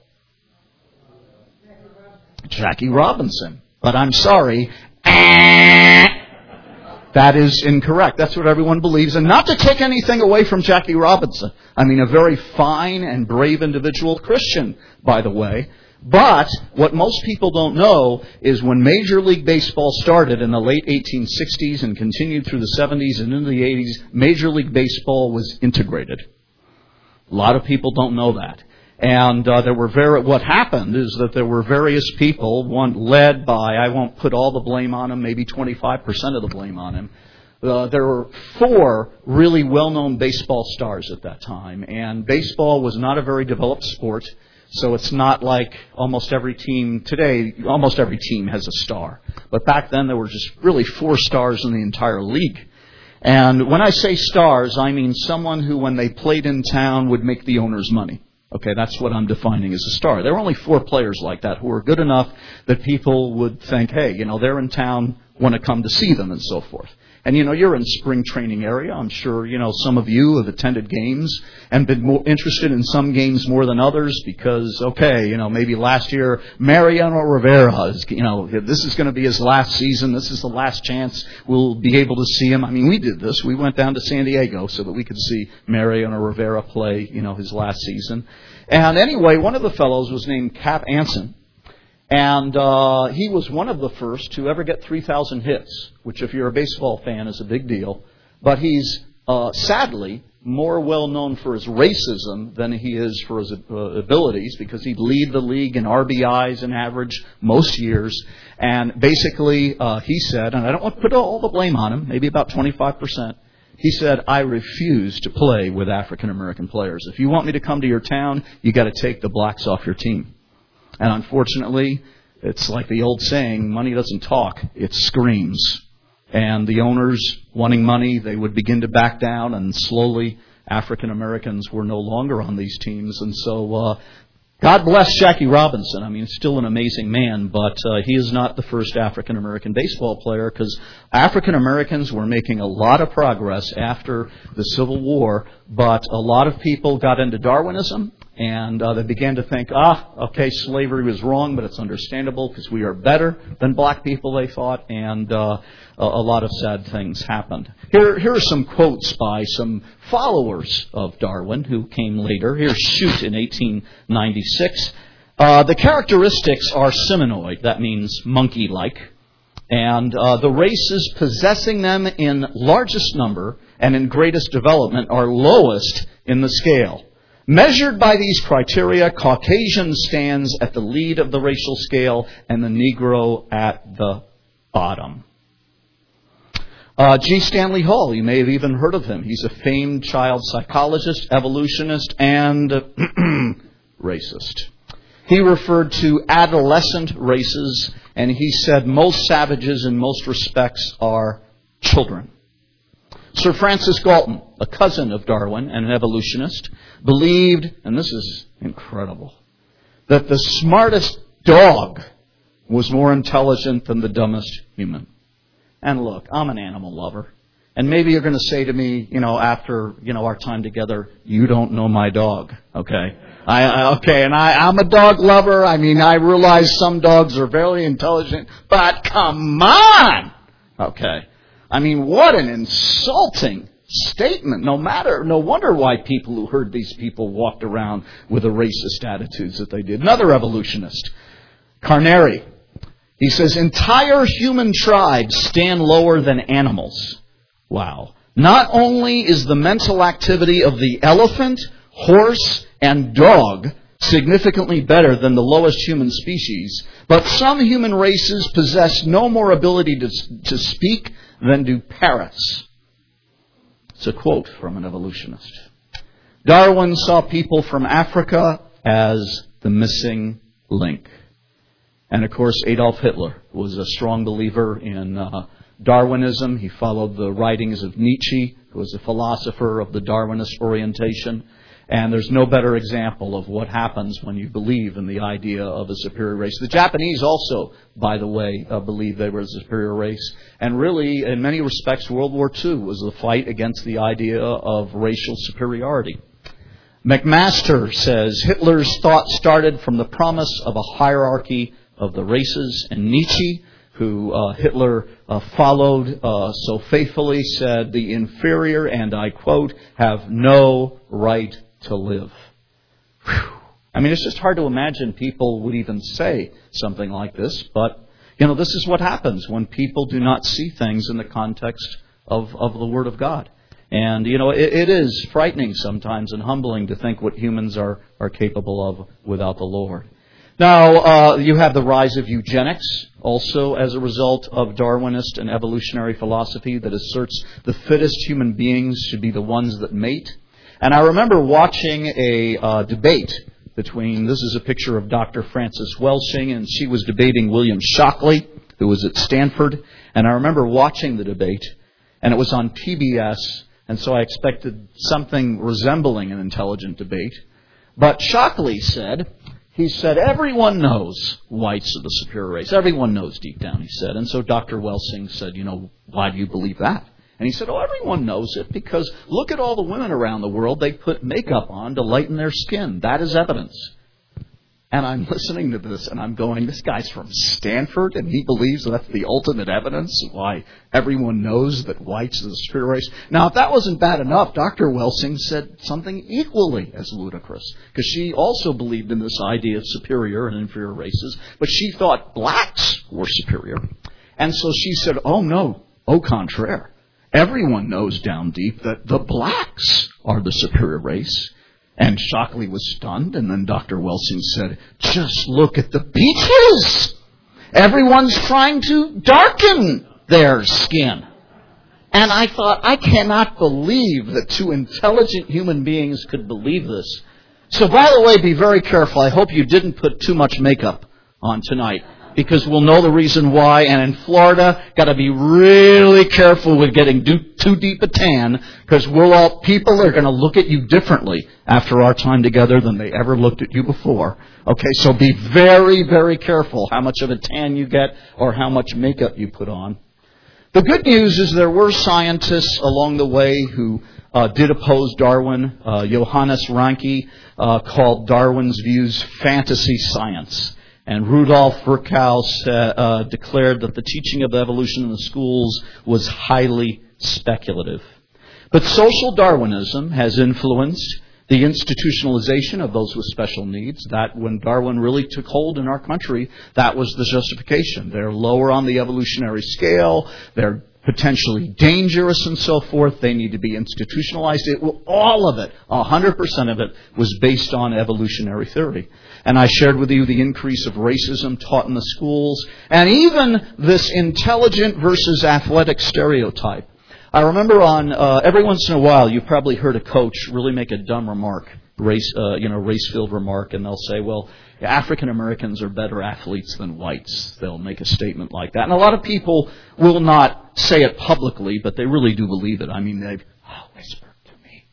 Jackie Robinson. But I'm sorry, that is incorrect. That's what everyone believes. And not to take anything away from Jackie Robinson. I mean, a very fine and brave individual, Christian, by the way. But what most people don't know is when Major League Baseball started in the late eighteen sixties and continued through the seventies and into the eighties, Major League Baseball was integrated. A lot of people don't know that. And uh, there were very, what happened is that there were various people, one led by, I won't put all the blame on him, maybe twenty-five percent of the blame on him. Uh, there were four really well-known baseball stars at that time. And baseball was not a very developed sport. So it's not like almost every team today, almost every team has a star. But back then there were just really four stars in the entire league. And when I say stars, I mean someone who, when they played in town, would make the owners money. Okay, that's what I'm defining as a star. There were only four players like that who were good enough that people would think, hey, you know, they're in town, want to come to see them and so forth. And, you know, you're in spring training area. I'm sure, you know, some of you have attended games and been more interested in some games more than others because, okay, you know, maybe last year Mariano Rivera is, you know, this is going to be his last season. This is the last chance we'll be able to see him. I mean, we did this. We went down to San Diego so that we could see Mariano Rivera play, you know, his last season. And anyway, one of the fellows was named Cap Anson. And uh, he was one of the first to ever get three thousand hits, which if you're a baseball fan is a big deal. But he's uh, sadly more well known for his racism than he is for his uh, abilities, because he'd lead the league in R B Is and average most years. And basically uh, he said, and I don't want to put all the blame on him, maybe about twenty-five percent, he said, I refuse to play with African American players. If you want me to come to your town, you got to take the blacks off your team. And unfortunately, it's like the old saying, money doesn't talk, it screams. And the owners, wanting money, they would begin to back down, and slowly African Americans were no longer on these teams. And so uh, God bless Jackie Robinson. I mean, he's still an amazing man, but uh, he is not the first African American baseball player, because African Americans were making a lot of progress after the Civil War, but a lot of people got into Darwinism. And uh, they began to think, ah, okay, slavery was wrong, but it's understandable because we are better than black people, they thought, and uh, a, a lot of sad things happened. Here, here are some quotes by some followers of Darwin who came later. Here's Shute in eighteen ninety-six. Uh, the characteristics are simonoid, that means monkey-like, and uh, the races possessing them in largest number and in greatest development are lowest in the scale. Measured by these criteria, Caucasian stands at the lead of the racial scale and the Negro at the bottom. Uh, G. Stanley Hall, you may have even heard of him. He's a famed child psychologist, evolutionist, and racist. He referred to adolescent races, and he said most savages in most respects are children. Sir Francis Galton, a cousin of Darwin and an evolutionist, believed, and this is incredible, that the smartest dog was more intelligent than the dumbest human. And look, I'm an animal lover. And maybe you're going to say to me, you know, after, you know, our time together, you don't know my dog, okay? I, I okay, and I, I'm a dog lover. I mean, I realize some dogs are very intelligent, but come on! Okay. I mean, what an insulting statement. No matter, no wonder why people who heard these people walked around with the racist attitudes that they did. Another evolutionist, Carneri, he says, entire human tribes stand lower than animals. Wow. Not only is the mental activity of the elephant, horse, and dog significantly better than the lowest human species, but some human races possess no more ability to, to speak than do parrots. It's a quote from an evolutionist. Darwin saw people from Africa as the missing link. And of course, Adolf Hitler was a strong believer in uh, Darwinism. He followed the writings of Nietzsche, who was a philosopher of the Darwinist orientation. And there's no better example of what happens when you believe in the idea of a superior race. The Japanese also, by the way, uh, believed they were a superior race. And really, in many respects, World War Two was the fight against the idea of racial superiority. McMaster says, Hitler's thought started from the promise of a hierarchy of the races. And Nietzsche, who uh, Hitler uh, followed uh, so faithfully, said, the inferior, and I quote, have no right to live. Whew. I mean, it's just hard to imagine people would even say something like this, but, you know, this is what happens when people do not see things in the context of, of the Word of God. And, you know, it, it is frightening sometimes and humbling to think what humans are, are capable of without the Lord. Now, uh, you have the rise of eugenics, also as a result of Darwinist and evolutionary philosophy that asserts the fittest human beings should be the ones that mate. And I remember watching a uh, debate between, this is a picture of Doctor Frances Welsing, and she was debating William Shockley, who was at Stanford. And I remember watching the debate, and it was on P B S, and so I expected something resembling an intelligent debate. But Shockley said, he said, everyone knows whites are the superior race. Everyone knows deep down, he said. And so Doctor Welsing said, you know, why do you believe that? And he said, oh, everyone knows it because look at all the women around the world. They put makeup on to lighten their skin. That is evidence. And I'm listening to this and I'm going, this guy's from Stanford and he believes that's the ultimate evidence why everyone knows that whites are the superior race. Now, if that wasn't bad enough, Doctor Welsing said something equally as ludicrous because she also believed in this idea of superior and inferior races, but she thought blacks were superior. And so she said, oh, no, au contraire. Everyone knows down deep that the blacks are the superior race. And Shockley was stunned, and then Doctor Welsing said, just look at the beaches. Everyone's trying to darken their skin. And I thought, I cannot believe that two intelligent human beings could believe this. So, by the way, be very careful. I hope you didn't put too much makeup on tonight, because we'll know the reason why. And in Florida, got to be really careful with getting do, too deep a tan, because we'll all people are going to look at you differently after our time together than they ever looked at you before. Okay, so be very, very careful how much of a tan you get or how much makeup you put on. The good news is there were scientists along the way who uh, did oppose Darwin. Uh, Johannes Reinke uh, called Darwin's views fantasy science. And Rudolf Virchow uh, uh, declared that the teaching of evolution in the schools was highly speculative. But social Darwinism has influenced the institutionalization of those with special needs. That when Darwin really took hold in our country, that was the justification. They're lower on the evolutionary scale. They're potentially dangerous and so forth. They need to be institutionalized. It, all of it, one hundred percent of it, was based on evolutionary theory. And I shared with you the increase of racism taught in the schools, and even this intelligent versus athletic stereotype. I remember on uh, every once in a while, you probably heard a coach really make a dumb remark, race, uh, you know, race-filled remark, and they'll say, well, African Americans are better athletes than whites. They'll make a statement like that. And a lot of people will not say it publicly, but they really do believe it. I mean, they've oh, whispered to me.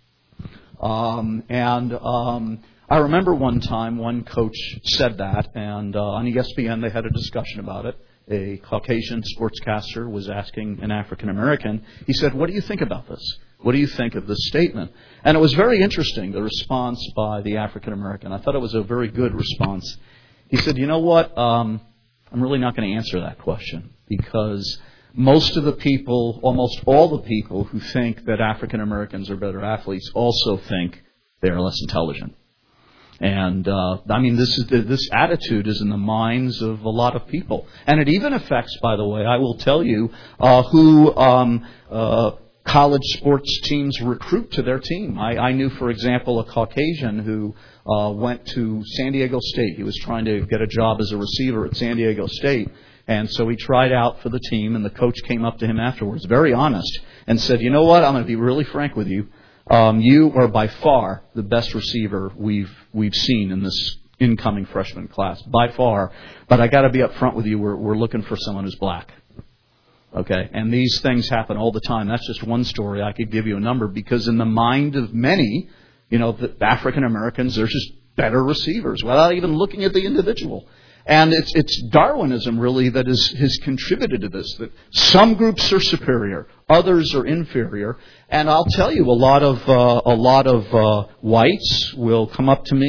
Um, and um, I remember one time one coach said that, and uh, on E S P N they had a discussion about it. A Caucasian sportscaster was asking an African American, he said, what do you think about this? What do you think of this statement? And it was very interesting, the response by the African American. I thought it was a very good response. He said, you know what, um, I'm really not going to answer that question, because most of the people, almost all the people who think that African Americans are better athletes also think they are less intelligent. And, uh, I mean, this is this attitude is in the minds of a lot of people. And it even affects, by the way, I will tell you, uh, who um, uh, college sports teams recruit to their team. I, I knew, for example, a Caucasian who uh, went to San Diego State. He was trying to get a job as a receiver at San Diego State. And so he tried out for the team, and the coach came up to him afterwards, very honest, and said, you know what, I'm going to be really frank with you. Um, you are by far the best receiver we've we've seen in this incoming freshman class, by far. But I got to be up front with you. We're we're looking for someone who's black. Okay, and these things happen all the time. That's just one story. I could give you a number, because in the mind of many, you know, the African Americans, they're just better receivers without even looking at the individual. And it's it's Darwinism, really, that is, has contributed to this, that some groups are superior, others are inferior. And I'll tell you, a lot of uh, a lot of uh, whites will come up to me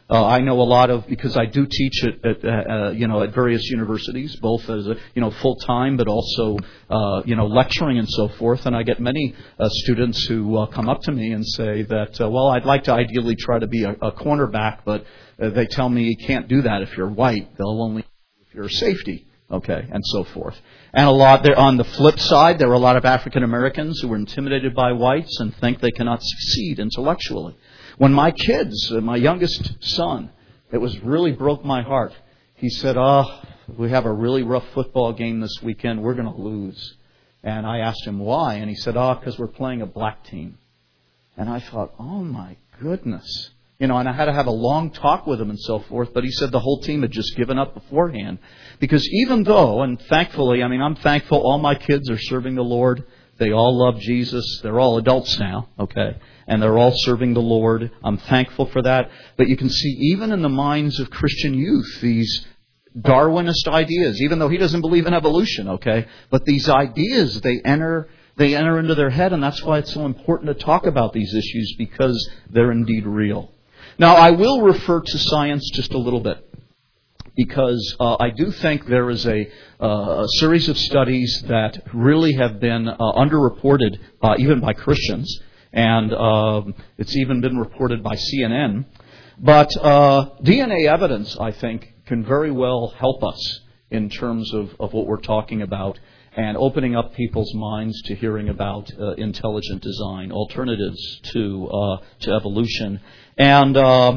Uh, I know a lot of, because I do teach at, at uh, you know, at various universities, both as a, you know, full time, but also uh, you know, lecturing and so forth. And I get many uh, students who uh, come up to me and say that, uh, well, I'd like to ideally try to be a, a cornerback, but uh, they tell me you can't do that if you're white. They'll only if you're a safety. Okay, and so forth. And a lot there on the flip side, there are a lot of African Americans who are intimidated by whites and think they cannot succeed intellectually. When my kids, uh, my youngest son, it was really broke my heart. He said, "Oh, we have a really rough football game this weekend. We're going to lose." And I asked him why, and he said, "Oh, because we're playing a black team." And I thought, "Oh my goodness." You know, and I had to have a long talk with him and so forth, but he said the whole team had just given up beforehand. Because even though, and thankfully, I mean, I'm thankful all my kids are serving the Lord. They all love Jesus. They're all adults now, okay? And they're all serving the Lord. I'm thankful for that. But you can see even in the minds of Christian youth, these Darwinist ideas, even though he doesn't believe in evolution, okay? But these ideas, they enter... They enter into their head, and that's why it's so important to talk about these issues, because they're indeed real. Now, I will refer to science just a little bit, because uh, I do think there is a, uh, a series of studies that really have been uh, underreported, uh, even by Christians, and uh, it's even been reported by C N N. But uh, D N A evidence, I think, can very well help us in terms of, of what we're talking about, and opening up people's minds to hearing about uh, intelligent design, alternatives to uh, to evolution. And uh,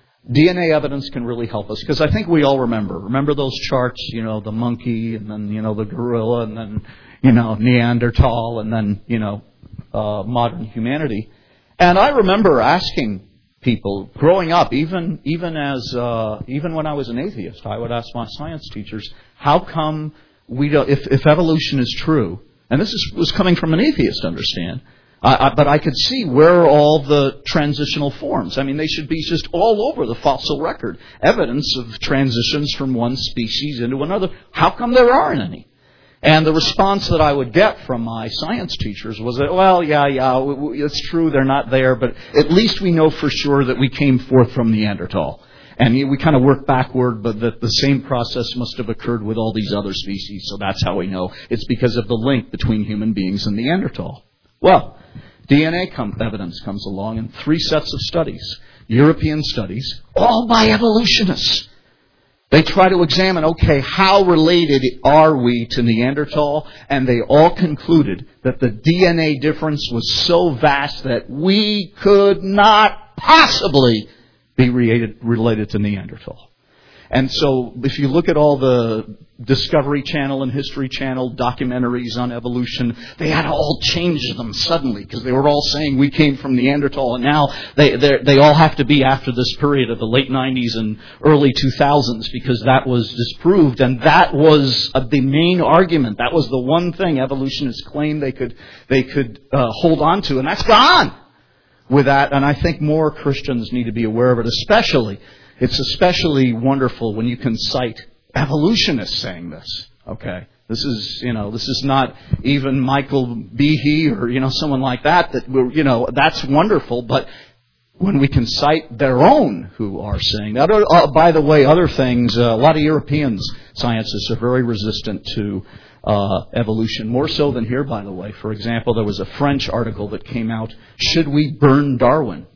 D N A evidence can really help us, because I think we all remember. Remember those charts, you know, the monkey, and then, you know, the gorilla, and then, you know, Neanderthal, and then, you know, uh, modern humanity. And I remember asking people growing up, even even as uh, even when I was an atheist, I would ask my science teachers, how come we don't, if, if evolution is true, and this is, was coming from an atheist, understand, I, I, but I could see where are all the transitional forms. I mean, they should be just all over the fossil record, evidence of transitions from one species into another. How come there aren't any? And the response that I would get from my science teachers was that, well, yeah, yeah, it's true, they're not there, but at least we know for sure that we came forth from Neanderthal. And we kind of work backward, but that the same process must have occurred with all these other species, so that's how we know. It's because of the link between human beings and Neanderthal. Well, D N A com- evidence comes along in three sets of studies, European studies, all by evolutionists. They try to examine, okay, how related are we to Neanderthal? And they all concluded that the D N A difference was so vast that we could not possibly be related, related to Neanderthal. And so if you look at all the Discovery Channel and History Channel documentaries on evolution, they had to all change them suddenly, because they were all saying we came from Neanderthal, and now they they all have to be after this period of the late nineties and early two thousands, because that was disproved, and that was uh, the main argument. That was the one thing evolutionists claimed they could they could uh, hold on to, and that's gone. With that, and I think more Christians need to be aware of it, especially, it's especially wonderful when you can cite evolutionists saying this, okay? This is, you know, this is not even Michael Behe or, you know, someone like that, that we're, you know, that's wonderful, but when we can cite their own who are saying that. Uh, by the way, other things, uh, a lot of Europeans, scientists, are very resistant to Uh, evolution, more so than here, by the way. For example, there was a French article that came out, should we burn Darwin?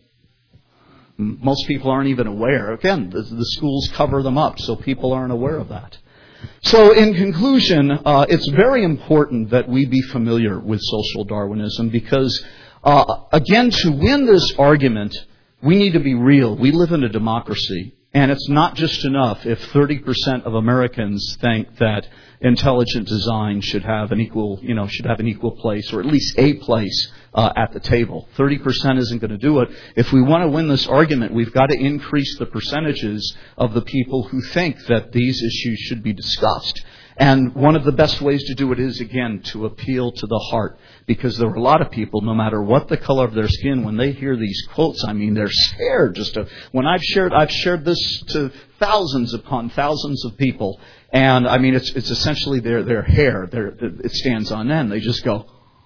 Most people aren't even aware. Again, the, the schools cover them up, so people aren't aware of that. So in conclusion, uh, it's very important that we be familiar with social Darwinism, because, uh, again, to win this argument, we need to be real. We live in a democracy. And it's not just enough if thirty percent of Americans think that intelligent design should have an equal, you know, should have an equal place, or at least a place uh, at the table. thirty percent isn't going to do it. If we want to win this argument, we've got to increase the percentages of the people who think that these issues should be discussed. And one of the best ways to do it is, again, to appeal to the heart. Because there are a lot of people, no matter what the color of their skin, when they hear these quotes, I mean, they're scared. Just to, when I've shared, I've shared this to thousands upon thousands of people. And, I mean, it's it's essentially their, their hair. Their, it stands on end. They just go,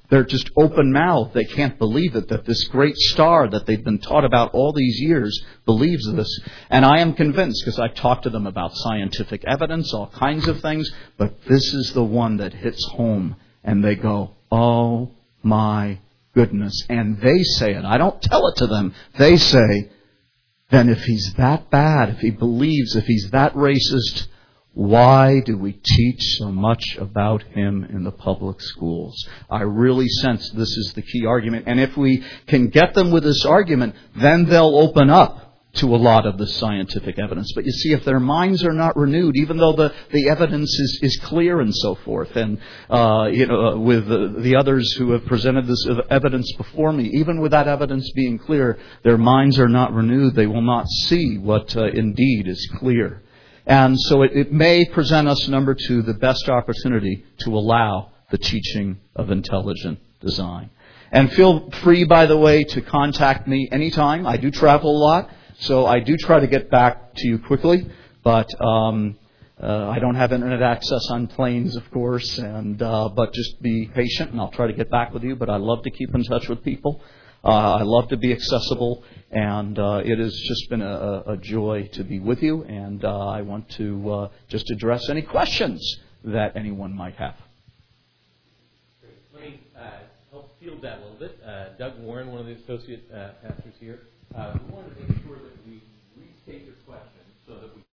They're just open-mouthed. They can't believe it, that this great star that they've been taught about all these years believes this. And I am convinced, because I've talked to them about scientific evidence, all kinds of things, but this is the one that hits home. And they go, oh my goodness. And they say it. I don't tell it to them. They say, then if he's that bad, if he believes, if he's that racist, why do we teach so much about him in the public schools? I really sense this is the key argument. And if we can get them with this argument, then they'll open up to a lot of the scientific evidence. But you see, if their minds are not renewed, even though the, the evidence is, is clear and so forth, and uh, you know, with the, the others who have presented this evidence before me, even with that evidence being clear, their minds are not renewed. They will not see what uh, indeed is clear. And so it, it may present us, number two, the best opportunity to allow the teaching of intelligent design. And feel free, by the way, to contact me anytime. I do travel a lot. So I do try to get back to you quickly, but um, uh, I don't have internet access on planes, of course, and uh, but just be patient, and I'll try to get back with you. But I love to keep in touch with people. Uh, I love to be accessible, and uh, it has just been a, a joy to be with you, and uh, I want to uh, just address any questions that anyone might have. Great. Let me uh, help field that a little bit. Uh, Doug Warren, one of the associate uh, pastors here. Uh, we wanted to make sure that we restate your question so that we